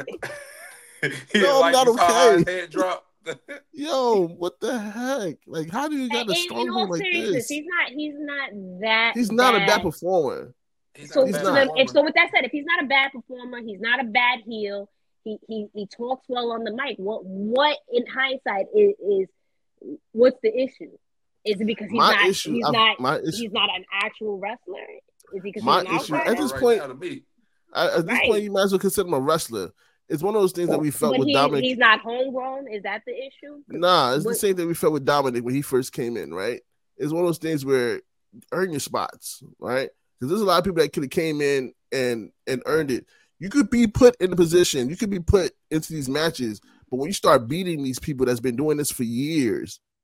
He No, I'm like, not you saw how his okay. head drop. Yo, what the heck? Like, how do you got And a in, in stronghold all like seriousness, this? he's not. He's not that. He's not a bad bad performer. He's So, not a He's bad so, not. then, performer. if, so with that said, if he's not a bad performer, he's not a bad heel. He he he talks well on the mic. What what in hindsight is, is what's the issue? Is it because he's My not issue- he's I've- not my issue- he's not an actual wrestler? Is he because My he's an issue- outsider? at this Right point- now to me. I, at this Right. point, you might as well consider him a wrestler. It's one of those things that we felt but with he, Dominic. he's not homegrown. Is that the issue? Nah, it's the What- same thing we felt with Dominic when he first came in, right? It's one of those things where earn your spots, right? Because there's a lot of people that could have came in and and earned it. You could be put in a position, you could be put into these matches, but when you start beating these people that's been doing this for years,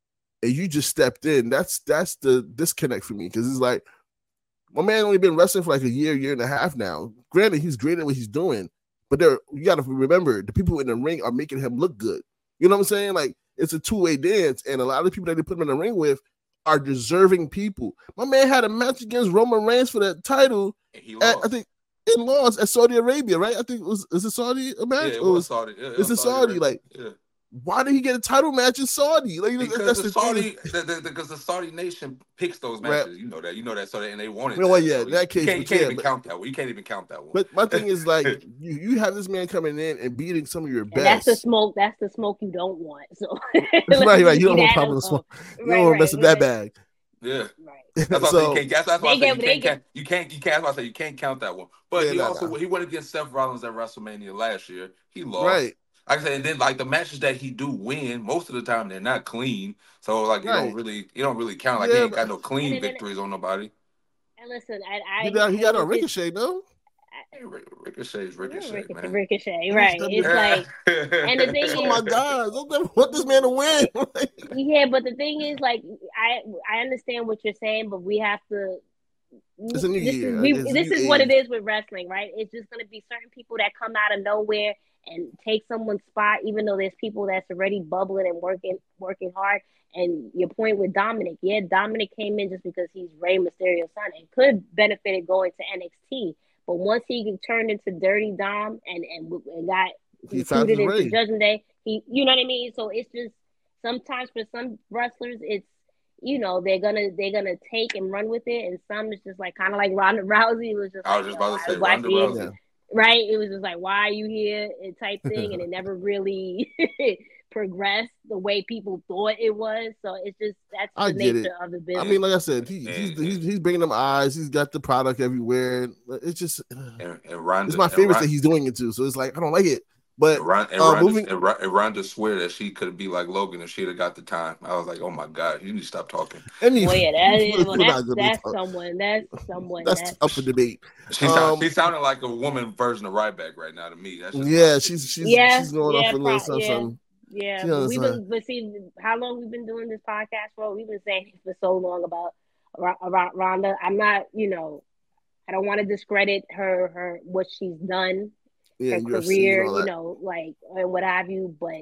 and you just stepped in. That's that's the disconnect for me because it's like my man only been wrestling for like a year, year and a half now. Granted, he's great at what he's doing, but there you got to remember the people in the ring are making him look good. You know what I'm saying? Like it's a two way dance, and a lot of people that they put him in the ring with are deserving people. My man had a match against Roman Reigns for that title. He at, lost. I think in lost at Saudi Arabia, right? I think it was is it Saudi a match? Yeah, it Or was Saudi. It, it it's a was Saudi. Arabia. Like, yeah. why did he get a title match in Saudi? Like, Because that's the the Saudi, thing. because the, the, the, the Saudi nation picks those Right. matches. You know that. You know that. So they, and they wanted. You know what? that. Yeah, So in that case, you can't, you but can't yeah, even but- count that one. You can't even count that one. But my thing is like you, you have this man coming in and beating some of your And that's best. the smoke. That's the smoke you don't want. So right, right. You don't leave want that problem with alone. smoke. You Right, don't want to right. mess with We that just- bag. yeah. Right. That's why I say So you can't. That's, that's why I They say you get- they can't, get- count. You can't. You can't. That's why I say you can't count that one. But Yeah, he nah, also nah. he went against Seth Rollins at WrestleMania last year. He lost. right, Like I said, and then like the matches that he do win, most of the time they're not clean. So like you don't Right. really, you don't really count. Like Yeah, he ain't but- got no clean And then- victories on nobody. And listen, I, I he got, he I got a hate this- Ricochet, no? Hey, Ric- Ricochet's Ricochet, Ricochet, man. Ricochet, right? He's It's like, and the thing Oh my is- God! Don't they want this man to win? yeah, but the thing is, like, I I understand what you're saying, but we have to. It's a new this year. Is, we, It's a this new is what age. it is with wrestling, right? It's just going to be certain people that come out of nowhere and take someone's spot, even though there's people that's already bubbling and working working hard. And your point with Dominic, yeah, Dominic came in just because he's Rey Mysterio's son and could benefited going to N X T. But once he turned into Dirty Dom and and, and got He found recruited his into way. Judgment Day, he, you know what I mean? So it's just sometimes for some wrestlers, it's, you know, they're gonna they're gonna take and run with it, and some is just like kind of like Ronda Rousey was just. I was like, just yo, about to say why- Ronda why- Rousey. Yeah. Right? It was just like, why are you here? And type thing, and it never really progressed the way people thought it was. So it's just that's the I get nature it. of the business. I mean, like I said, he, he's, he's he's bringing them eyes. He's got the product everywhere. It's just And, and Ronda, it's my and favorite Ron- that he's doing it too. So it's like I don't like it, but And, Ron, and, uh, Ronda, moving. and, Ron, and Ronda swear that she could be like Logan if she'd have got the time. I was like, oh my God, you need to stop talking. Any, well, yeah, that is, well, we're that's not gonna that's talk. someone. That's someone. That's That's, up for debate. She, sound, Um, she sounded like a woman version of Ryback right now to me. That's just Yeah, my- she's she's Yeah, she's going yeah, off a little pro- something. yeah. something. Yeah, She but knows, we've uh, been, but see, how long we've been doing this podcast for? We've been saying it for so long about about Rhonda. I'm not, you know, I don't want to discredit her, her what she's done, Yeah, her U F C career, and all you that. know, like and what have you. But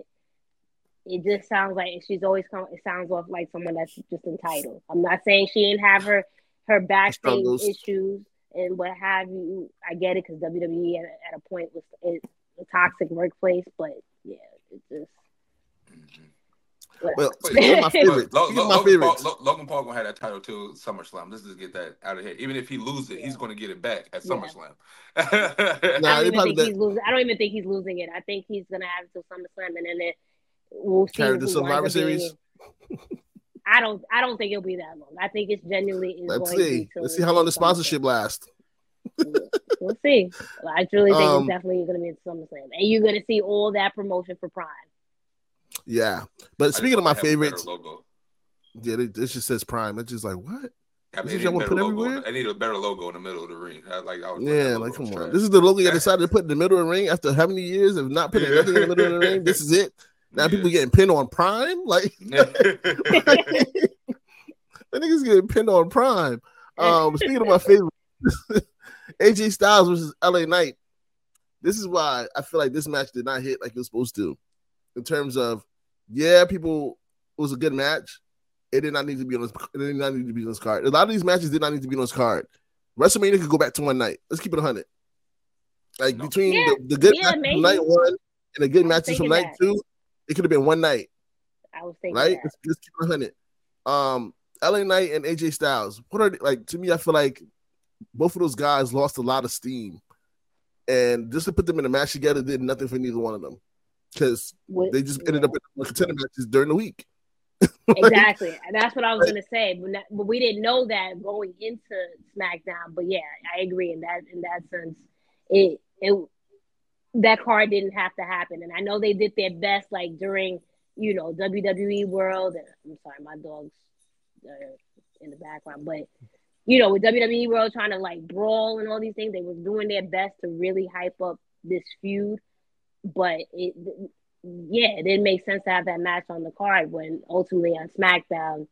it just sounds like she's always come. It sounds off like someone that's just entitled. I'm not saying she ain't have her her backstage Struggles. issues and what have you. I get it because W W E at, at a point was it's a toxic workplace, but yeah, it just. Well, But- speaking of my favorites, Lo- speaking Lo- of my Logan, Paul, favorites, Lo- Logan Paul gonna have that title till SummerSlam. Let's just get that out of here. Even if he loses it, he's gonna get it back at Yeah. SummerSlam. Nah, I they don't even probably think let- he's losing. I don't even think he's losing it. I think he's gonna have it till SummerSlam, and then it, we'll see Carry who the Survivor winds up being- Series? I don't. I don't think it'll be that long. I think it's genuinely. Is let's going to see. be till Let's see how long the SummerSlam. sponsorship lasts. We'll see. I truly think Um, it's definitely going to be at SummerSlam, and you're going to see all that promotion for Prime. Yeah, but I just speaking of hope my they have a better favorites, logo. yeah, it, it just says Prime. It's just like what? I This mean, is they y'all need, wanna a put better logo. everywhere? I need a better logo in the middle of the ring. I, like, I was Yeah, like come on. This is the logo you decided to put in the middle of the ring after how many years of not putting Yeah. nothing in the middle of the ring? This is it. Now people getting pinned on Prime, like the niggas getting pinned on Prime. Um, speaking of my favorite, A J Styles versus L A Knight. This is why I feel like this match did not hit like it was supposed to. In terms of, yeah, people, it was a good match. It did not need to be on this. It did not need to be on this card. A lot of these matches did not need to be on this card. WrestleMania could go back to one night. Let's keep it a hundred. Like No. between Yeah, the, the good yeah, matches maybe. from night one and the good I was matches from thinking night that. two, it could have been one night. I was thinking Right? that. Let's, let's keep it a hundred. Um, L A Knight and A J Styles. What are they, like to me? I feel like both of those guys lost a lot of steam, and just to put them in a match together did nothing for neither one of them because With- they just ended up in contender matches during the week. Exactly. And that's what I was gonna say. But, not, but we didn't know that going into SmackDown. But yeah, I agree in that in that sense. It it that card didn't have to happen. And I know they did their best like during, you know, W W E World. And I'm sorry, my dog's uh, in the background. But you know, with W W E World trying to like brawl and all these things, they were doing their best to really hype up this feud. But it yeah, it didn't make sense to have that match on the card when ultimately on SmackDown,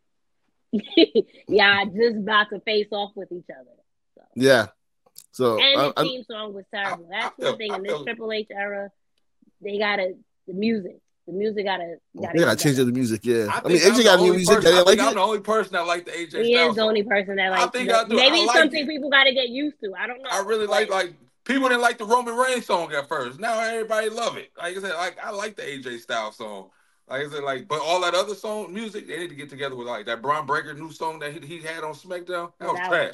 y'all just about to face off with each other. So. Yeah. So and I, the theme I, song was terrible. I, That's I feel, one thing I in this feel, Triple H era. They gotta the music. The music gotta gotta. Yeah, change the music. Yeah, I, I mean, A J got new music. Person, I, I think like I'm it? the only person that like the A J He Styles is the song. only person that like. I think the, I do. Maybe I it's like something it. people got to get used to. I don't know. I really like like people didn't like the Roman Reigns song at first. Now everybody love it. Like I said, like I like the A J Styles song. Like I said, like but all that other song music, they need to get together with like that Braun Breaker new song that he, he had on SmackDown. That was that trash.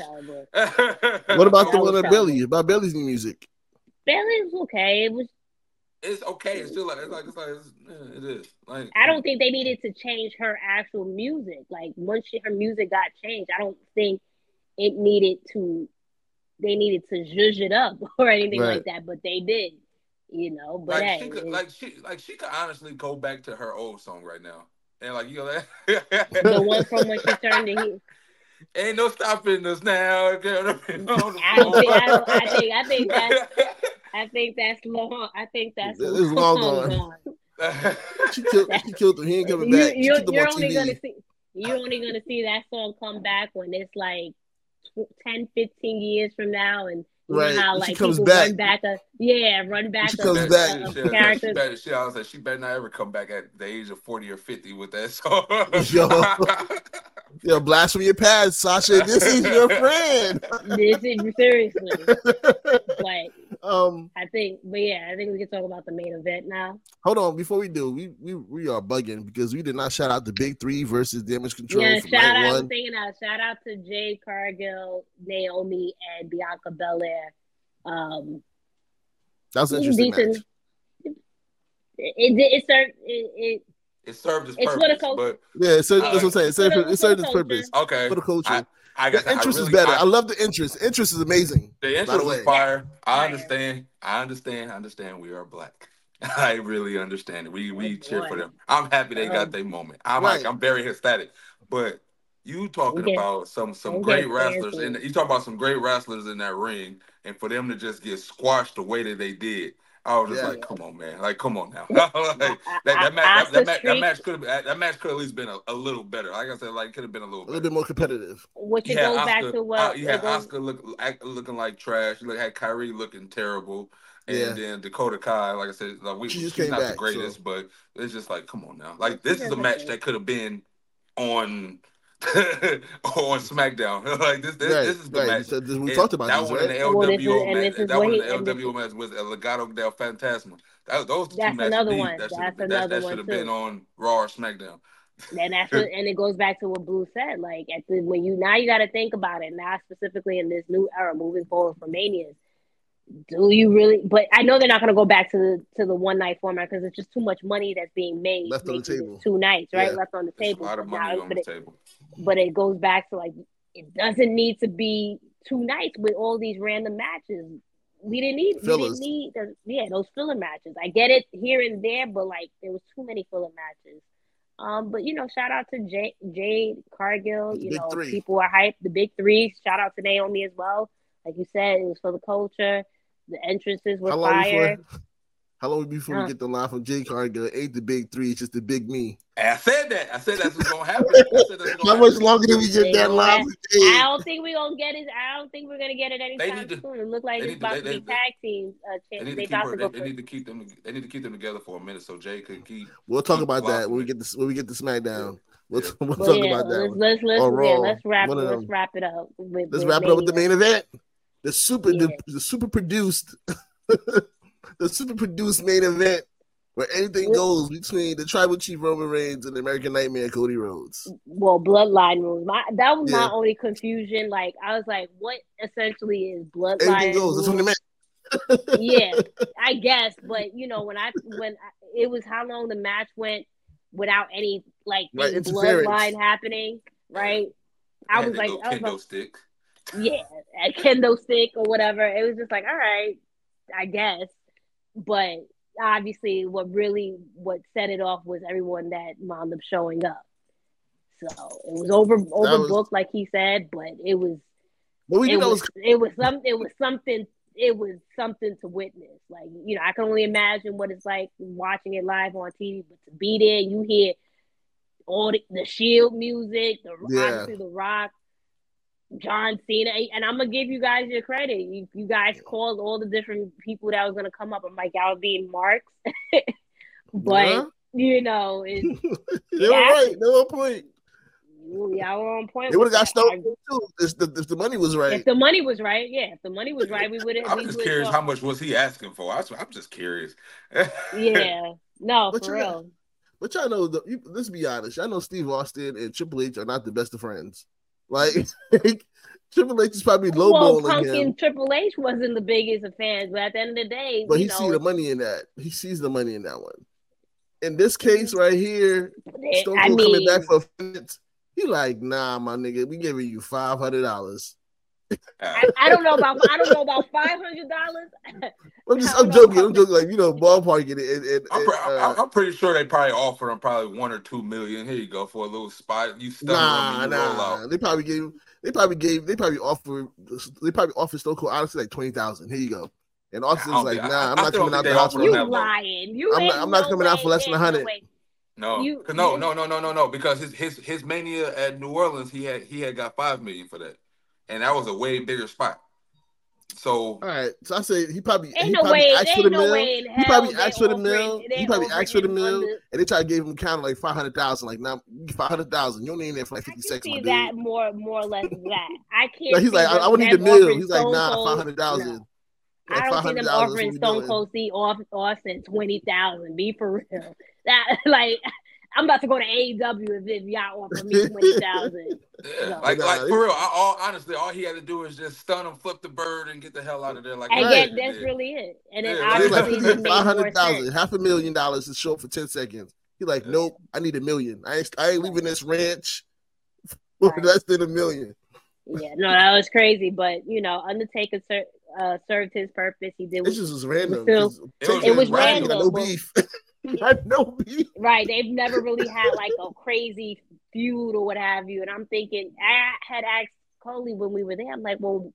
Was what about that the one of Billy? About Billy's new music? Billy was okay. It was. It's okay. It's still like it's like it's like it's, yeah, it is. Like I don't think they needed to change her actual music. Like once she, her music got changed, I don't think it needed to. They needed to zhuzh it up or anything right. like that, but they did. You know, but like hey, she could, like she, like she could honestly go back to her old song right now, and like you know that the one from when she turned to he. Ain't no stopping us now. I don't think. I, don't, I think. I think that's. I think that's long. I think that's it's long, long gone. gone. she killed. She killed him. He ain't coming you, back. You're, you're on only T V. gonna see. You're only gonna see that song come back when it's like ten, fifteen years from now, and you right. know how when like people back. run back a yeah, run back. She a, comes a, back. A, a she, character. She, better, she, I was like, she better not ever come back at the age of forty or fifty with that song. Yo, yo, blasphemy your past, Sasha. This is your friend. This is seriously. But um, I think, but yeah, I think we can talk about the main event now. Hold on, before we do, we we we are bugging because we did not shout out the Big Three versus Damage Control. Yeah, from shout night out. one. I was thinking that. Shout out to Jade Cargill, Naomi, and Bianca Belair. Um, that was an interesting decent. match. It it, it served it, it it served its it's purpose, for the but yeah, it served, uh, that's what I'm saying. It served, the, it served its culture. purpose. Okay, for the culture. I, I got the interest really, is better. I, I love the interest. Interest is amazing. The interest the is fire. Yeah. I understand. I understand. I understand. We are black. I really understand it. We we oh, cheer for them. I'm happy they um, got their moment. I'm right. like I'm very ecstatic. But you talking get, about some some great wrestlers and you talk about some great wrestlers in that ring, and for them to just get squashed the way that they did. I was just yeah. like, come on, man! Like, come on now! like, that, that, match, that, that, match, that match could have that match could at least been a, a little better. Like I said, like could have been a little, a little bit more competitive. Which it goes Oscar, back to what uh, you had goes... Oscar look looking like trash. You had Kyrie looking terrible, and yeah. then Dakota Kai, like I said, like we, she just she's came not back, the greatest, so. but it's just like, come on now! Like this is a match that could have been on. on SmackDown, like this, this, right, this is the right. match. So this, we and talked about that these, one right? in the L W O well, match. That one in he, the L W O match was El Legado del Fantasma. That, those two that's matches another deep. one. That should that's have been, another that, that one should have too. been on Raw or SmackDown. And that's what, and it goes back to what Blue said. Like at the when you now you got to think about it now, specifically in this new era, moving forward for Manias. Do you really? But I know they're not going to go back to the to the one night format because it's just too much money that's being made. Left on the table. Two nights, right? Yeah. Left on the It's table. a lot of money now, on but the it, table. But it goes back to like it doesn't need to be two nights with all these random matches. We didn't need. Fillers. We didn't need. Yeah, those filler matches. I get it here and there, but like there was too many filler matches. Um, but you know, shout out to Jade, Jade Cargill. You big know, three. people are hyped. The big three. Shout out to Naomi as well. Like you said, it was for the culture. The entrances were how long fire. Before, how long before uh, we get the line from Jade Cargill? Ain't the big three, it's just the big me. I said that. I said that's what's gonna happen. I said that's how much longer do we get that line? Have, I don't think we're gonna get it. I don't think we're gonna get it anytime to, soon. It looks like it's about to, they, to be they, tag teams. Uh, they, need, they, to about her, to they, they need to keep them. They need to keep them together for a minute so Jay could keep. We'll talk keep about that when we get this when we get to SmackDown. We'll, yeah. we'll but talk yeah, about that. Let's one. let's let's, or yeah, Raw, let's wrap let's them. wrap it up. With, let's with wrap it Mania. up with the main event. The super yeah. the, the super produced the super produced main event where anything goes between the Tribal Chief Roman Reigns and the American Nightmare Cody Rhodes. Well, bloodline rules. My that was yeah. my only confusion. Like I was like, what essentially is bloodline? Anything goes. rules? That's what they meant. yeah, I guess. But you know, when I when I, it was how long the match went without any like right, any bloodline happening, right? I, I was like, I was like, stick. yeah, a kendo stick or whatever. It was just like, all right, I guess. But obviously, what really what set it off was everyone that wound up showing up. So it was over overbooked, was, like he said, but it was. Well, we it was, was, it was some. It was something. it was something to witness. Like, you know, I can only imagine what it's like watching it live on T V, but to be there, you hear all the, the Shield music, the Yeah. obviously the Rock, John Cena, and I'm gonna give you guys your credit. You, you guys called all the different people that was gonna come up. I'm like, y'all being marks, but Yeah. you know, it's, They were right. They were on point. y'all were on point. They would have with got that. Stone Cold too if the, if the money was right. If the money was right, yeah. If the money was right, we would have. I'm just curious, how much was he asking for? I, I'm just curious. Yeah, no, But for you- real. But y'all know, the, you, let's be honest. Y'all know Steve Austin and Triple H are not the best of friends. Like, Triple H is probably Well, lowballing Punk him. and Triple H wasn't the biggest of fans, but at the end of the day, But you he know, sees the money in that. He sees the money in that one. In this case right here, it- Stone I Cold mean, coming back for a minute. He like, nah, my nigga, we giving you five hundred dollars. I, I don't know about I don't know about five hundred dollars. I'm just, I I'm don't know joking. about I'm joking. Like, you know, ballparking it. And, and, I'm, and, pre- uh, I'm, I'm pretty sure they probably offer him probably one or two million. Here you go for a little spot. You stumble nah, him and you roll nah. out. They probably gave. They probably gave. They probably offered. They probably offered Stone Cold honestly like twenty thousand. Here you go. And Austin's don't like, think- nah, I- I'm I not still coming don't out think the they house for offered You him that. that low. lying? You I'm ain't not- I'm not no coming out way, for less than ain't a no hundred. way. No, You- 'cause no, no, no, no, no, no. Because his his his mania at New Orleans, he had he had got five million for that, and that was a way bigger spot. So All right, so I say he probably Ain't he no probably way. asked for Ain't the no mill. way in He hell probably they asked for the offering- mill. they He probably offering asked for the him mill, under- and they try to give him kind of like five hundred thousand. Like now, five hundred thousand. You only in there for like I fifty can seconds, my see dude. that more, more or less that. I can't. Like, he's see like, I, them- I would need the them mill. offering He's like, Stone nah, Cold- five hundred thousand. no. I don't see them offering Stone Cold Steve off Austin twenty thousand. Be for real. That like I'm about to go to A E W if, if y'all offer me twenty thousand. yeah, No. like Nah, like they- for real. I, all honestly, all he had to do is just stun him, flip the bird, and get the hell out of there. Like And Right. yet that's really it. And then Yeah, He's like, obviously he it need made five more hundred thousand, sense. half a million dollars to show up for ten seconds. He's like, Yeah. nope, I need a million. I ain't, I ain't leaving this ranch for Right. less than a million. Yeah, no, that was crazy. But you know, Undertaker ser- uh, served his purpose. He did. It What, just was random. still- 'cause It was- Taker it was and Rocky random, had no but- beef. He had no beef. right. They've never really had like a crazy feud or what have you. And I'm thinking, I had asked Coley when we were there. I'm like, well,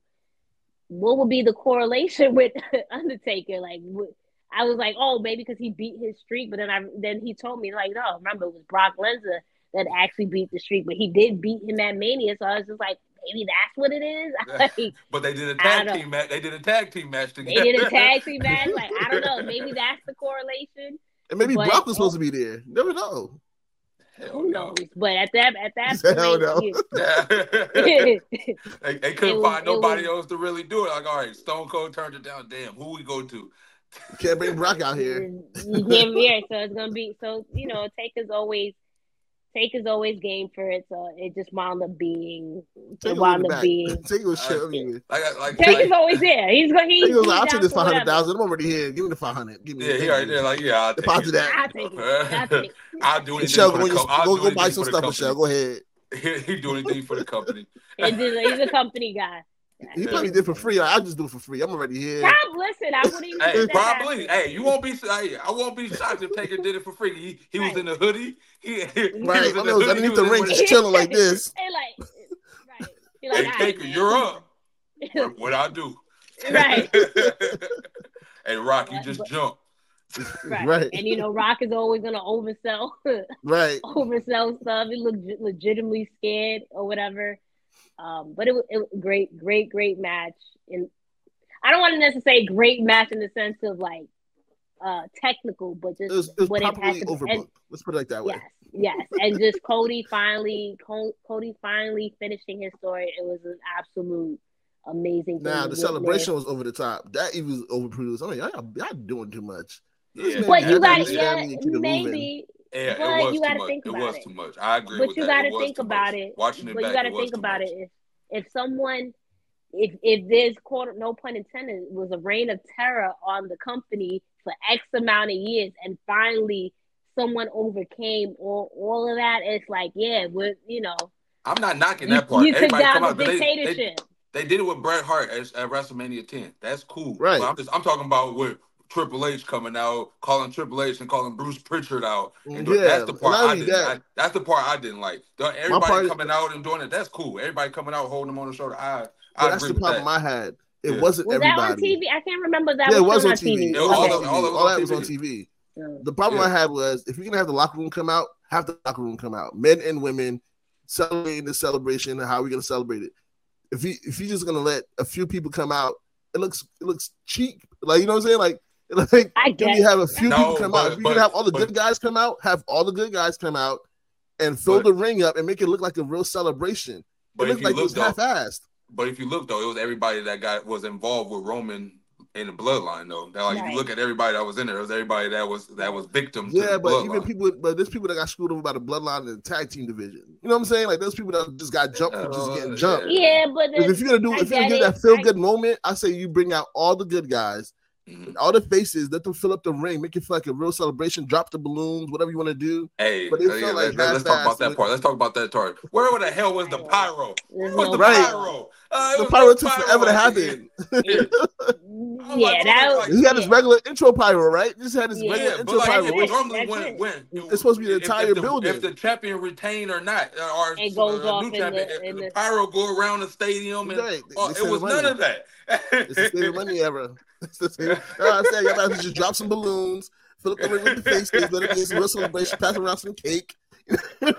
what would be the correlation with Undertaker? Like, wh- I was like, oh, maybe because he beat his streak. But then I then he told me like, no, remember it was Brock Lesnar that actually beat the streak, but he did beat him at Mania. So I was just like, maybe that's what it is. Like, But they did a I tag don't team match. They did a tag team match they together. did a tag team match. Like, I don't know. Maybe that's the correlation. And maybe But- Brock was supposed to be there. Never know. Hell Who no. knows? But at that at that Hell point, no. yeah. they, they couldn't It was- find it nobody was- else to really do it. Like, all right, Stone Cold turned it down. Damn, who we go to? You can't bring Brock out here. You can't be here, so it's gonna be so. You know, Taker's always Taker's always game for it. So it just wound up being it Take wound it up back. being. Take it with shit anyway. Like, like, Taker's like always there. He's going. He's, He goes, he's I'll down take this for five hundred whatever. thousand. I'm already here. Give me the five hundred. Give me. yeah, he right there. Like, yeah, I'll take Deposit it. that. I'll take it. I'll take it. I'll do anything Michelle, for go, the go, co- I'll go, do go buy anything some for the stuff, company. Michelle. Go ahead. He, he do anything for the company. It's just, he's a company guy. He probably did for free. Like, I'll just do it for free. I'm already here. Rob, listen, I wouldn't even. Hey, let that probably. happen. Hey, you won't be. Hey, I won't be shocked if Taker did it for free. He he was Right. in the hoodie. He, he Right. was in I the know, hoodie. He underneath was the in ring, with- just chilling like this. They like, right. You're like, Hey, all Taker, right, you're man. up. What, what I do? Right. Hey, Rock, you But- just but- jumped. Right. Right. And you know, Rock is always gonna oversell Right. oversell stuff. He looked legitimately scared or whatever. Um, but it was, it was a great, great, great match. And I don't want to necessarily say great match in the sense of like uh technical, but just It was, it was what it had properly to overbooked. and, Let's put it like that way. yes, yes. And just Cody finally Co- Cody finally finishing his story. It was an absolute amazing thing. Now to the witness. celebration was over the top. That even was overproduced. I'm like, y'all, y'all doing too much. This Yeah. man But had you to got have his yeah, family and keep it moving. maybe. Yeah, But it was you too gotta much. think It about was it. too much. I agree But with you that. got It to was think too about much. it. Watching it But back, you got to it was think too about much. it. If, if someone, if if there's quarter, no pun intended, was a reign of terror on the company for X amount of years, and finally someone overcame all all of that, it's like, yeah, we're you know, I'm not knocking you, that part. you took Everybody down come the out. but They, they, dictatorship. they did it with Bret Hart at, at WrestleMania ten. That's cool. Right. But I'm just I'm talking about with Triple H coming out, calling Triple H and calling Bruce Pritchard out. And doing- Yeah, that's the part not I only didn't. that- I, that's the part I didn't like. The- Everybody part- coming out and doing it. That's cool. Everybody coming out holding him on the shoulder. I But I that's agree the with problem that. I had. It Yeah. wasn't Was everybody. that on T V? I can't remember that. Yeah, it was was on on T V. T V. It was was all on of- T V. all of it All was that on was T V. on T V. Yeah. The problem Yeah. I had was if you're gonna have the locker room come out, have the locker room come out, men and women celebrating the celebration and how we're gonna celebrate it. If you if you're just gonna let a few people come out, it looks it looks cheap. Like you know what I'm saying? Like like I when get you have a few No, people come out, but- if you're but- gonna have all the but- good guys come out, have all the good guys come out and fill But- the ring up and make it look like a real celebration. It But if looked you like it look was though, half-assed. but if you look though, it was everybody that got was involved with Roman in the bloodline though. Now, like if Right. you look at everybody that was in there, it was everybody that was that was victim to Yeah, the but even bloodline. people, but there's people that got screwed over by the bloodline in the tag team division. You know what I'm saying? Like those people that just got jumped for just Uh, getting jumped. Yeah, but If, then, if you're gonna do, I if you're gonna get give that it. feel I- good moment, I say you bring out all the good guys, Mhm. all the faces, let them fill up the ring, make it feel like a real celebration. Drop the balloons, whatever you want to do. Hey, But it uh, yeah, felt like let, us talk about half-assed that with- part. Let's talk about that part. Where the hell was the pyro? Where was the Right. pyro? Uh, it The was pyro no took pyro forever to at the happen. end. Yeah, like, that like- was. He had his yeah. regular intro pyro, right? Just had his Yeah, regular Yeah, but intro like pyro. it which- normally That's when it. when It's supposed to be the if- if entire the, building. If the champion retain or not, or It goes uh, off new in champion, the- if in the, the- pyro go around the stadium and Right, they- uh, they it save was money. none of that. It's the save money era. It's the same. No, I said y'all about to just drop some balloons, fill up the ring with the faces, let it be a real celebration, pass around some cake. Let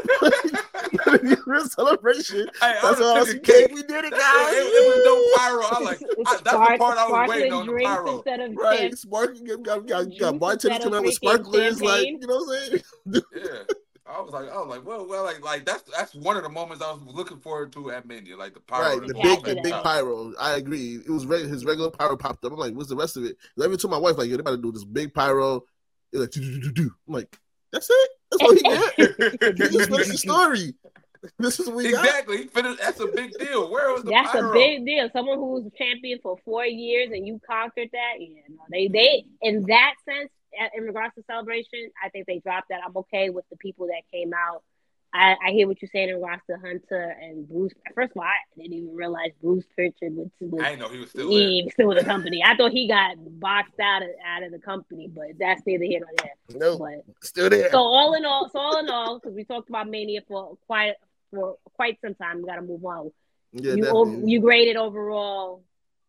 it be a real celebration. Hey, I That's would've all took some a cake. cake. We did it, It, guys. it was no pyro. I like I, that's the Spark- part I was waiting sparkling on the drinks pyro. instead of Right, champ- sparkling. Got, got, got, Juice got bartenders instead of coming out with freaking sparklers, like champagne. you know what I'm saying. Yeah. I was like, I was like, well, well, like, like that's that's one of the moments I was looking forward to at Mania, like the pyro. Right, to the go big, off the at big top. pyro. I agree. It was reg- his regular pyro popped up. I'm like, what's the rest of it? I even told my wife, like, yo, they about to do this big pyro. They're like, do do do do. I'm like, that's it. That's all he get. He just finished the story. This is what we got. Exactly. Finish- That's a big deal. Where was the That's pyro? a big deal. Someone who was champion for four years and you conquered that. Yeah, no, they they in that sense, in regards to celebration, I think they dropped that. I'm okay with the people that came out. I, I hear what you're saying in regards to Hunter and Bruce. First of all, I didn't even realize Bruce Pritchard was, was I didn't know he was still he there. ain't still with the company. I thought he got boxed out of out of the company, but that's neither here nor there. No, But still there. so all in all, so all in all, because we talked about Mania for quite for quite some time, we got to move on. Yeah, you definitely. over, you graded overall.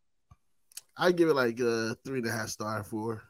I give it like a three and a half star, four.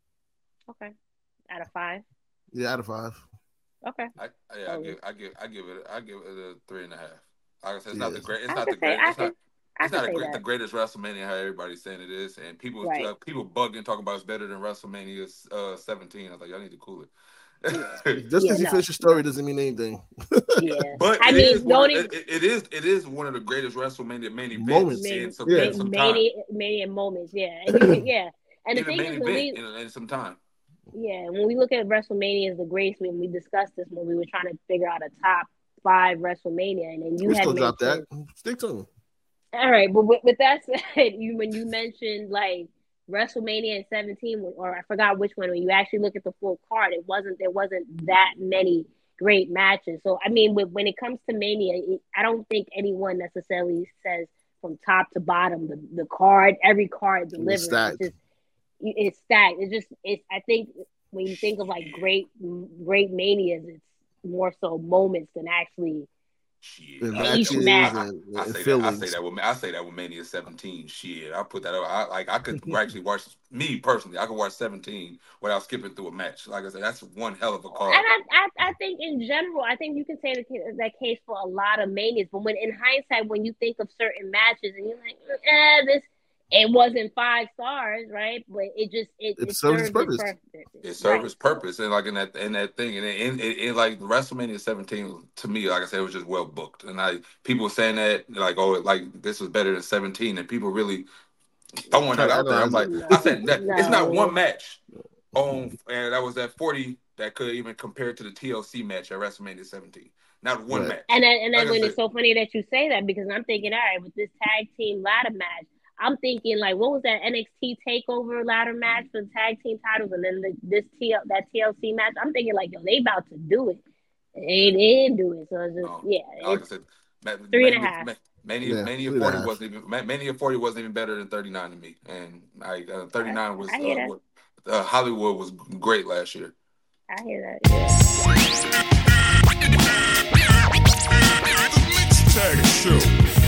Okay, out of five. Yeah, out of five. Okay, I, yeah, I Oh. give, I give, I give it, I give it a three and a half. Like I said, it's not the Yes. great, it's I not could the say great, I it's not, could I it's could not a say great, the that. greatest WrestleMania how everybody's saying it is, and people, Right. uh, people bugging talking about it's better than WrestleMania uh, seventeen. I was like, y'all need to cool it. Just Yeah, because you no. finish your story doesn't mean anything. Yeah, But I it mean, is one don't of- even it, it is it is one of the greatest WrestleMania main events Moments. in some, Yeah. in some time. mania mania moments. Yeah, and you can- yeah. And the In a thing main is, when we event in, in some time. yeah, when we look at WrestleMania as the greats, when we discussed this when we were trying to figure out a top five WrestleMania, and then you We had still drop mentioned. that. Stick to him. All right, but with, with that said, you when you mentioned like WrestleMania in seventeen, or I forgot which one, when you actually look at the full card, it wasn't there wasn't that many great matches. So I mean, with, when it comes to Mania, it, I don't think anyone necessarily says from top to bottom the, the card, every card delivered. It's stacked. just it's stacked. It's just it's. I think when you think of like great great manias, it's more so moments than actually. Shit. And I, each say that- match. I, and- I, and say that, I feelings. say that with I say that with Mania seventeen. Shit, I put that up. I like I could actually watch me personally. I could watch seventeen without skipping through a match. Like I said, that's one hell of a card. And I, I, I think in general, I think you can say that, that case for a lot of manias. But when in hindsight, when you think of certain matches and you're like, eh, this, it wasn't five stars, right? But it just it, It it served its served purpose. purpose. It served Right. its purpose, and like in that in that thing, and in it, like WrestleMania seventeen to me, like I said, it was just well booked. And I people were saying that like, oh, like this was better than seventeen, and people really throwing that out there. I'm like, No. I said that it's not No. one match on, and that was that forty that could even compare to the T L C match at WrestleMania seventeen. Not one Right. match. And then, and then Like I when said- it's so funny that you say that, because I'm thinking, all right, with this tag team ladder match, I'm thinking like, what was that N X T takeover ladder match for the tag team titles, and then the, this T L that T L C match? I'm thinking like, yo, they about to do it. They, they didn't do it, so it's just Um, yeah. like It's, I said, Ma- Three and a Mania, half. Ma- Mania, Yeah, Mania three and a forty half. wasn't even Ma- Mania forty wasn't even better than thirty-nine to me, and I uh, thirty-nine was I hear uh, that. what- uh, Hollywood was great last year. I hear that. Yeah. Tag show.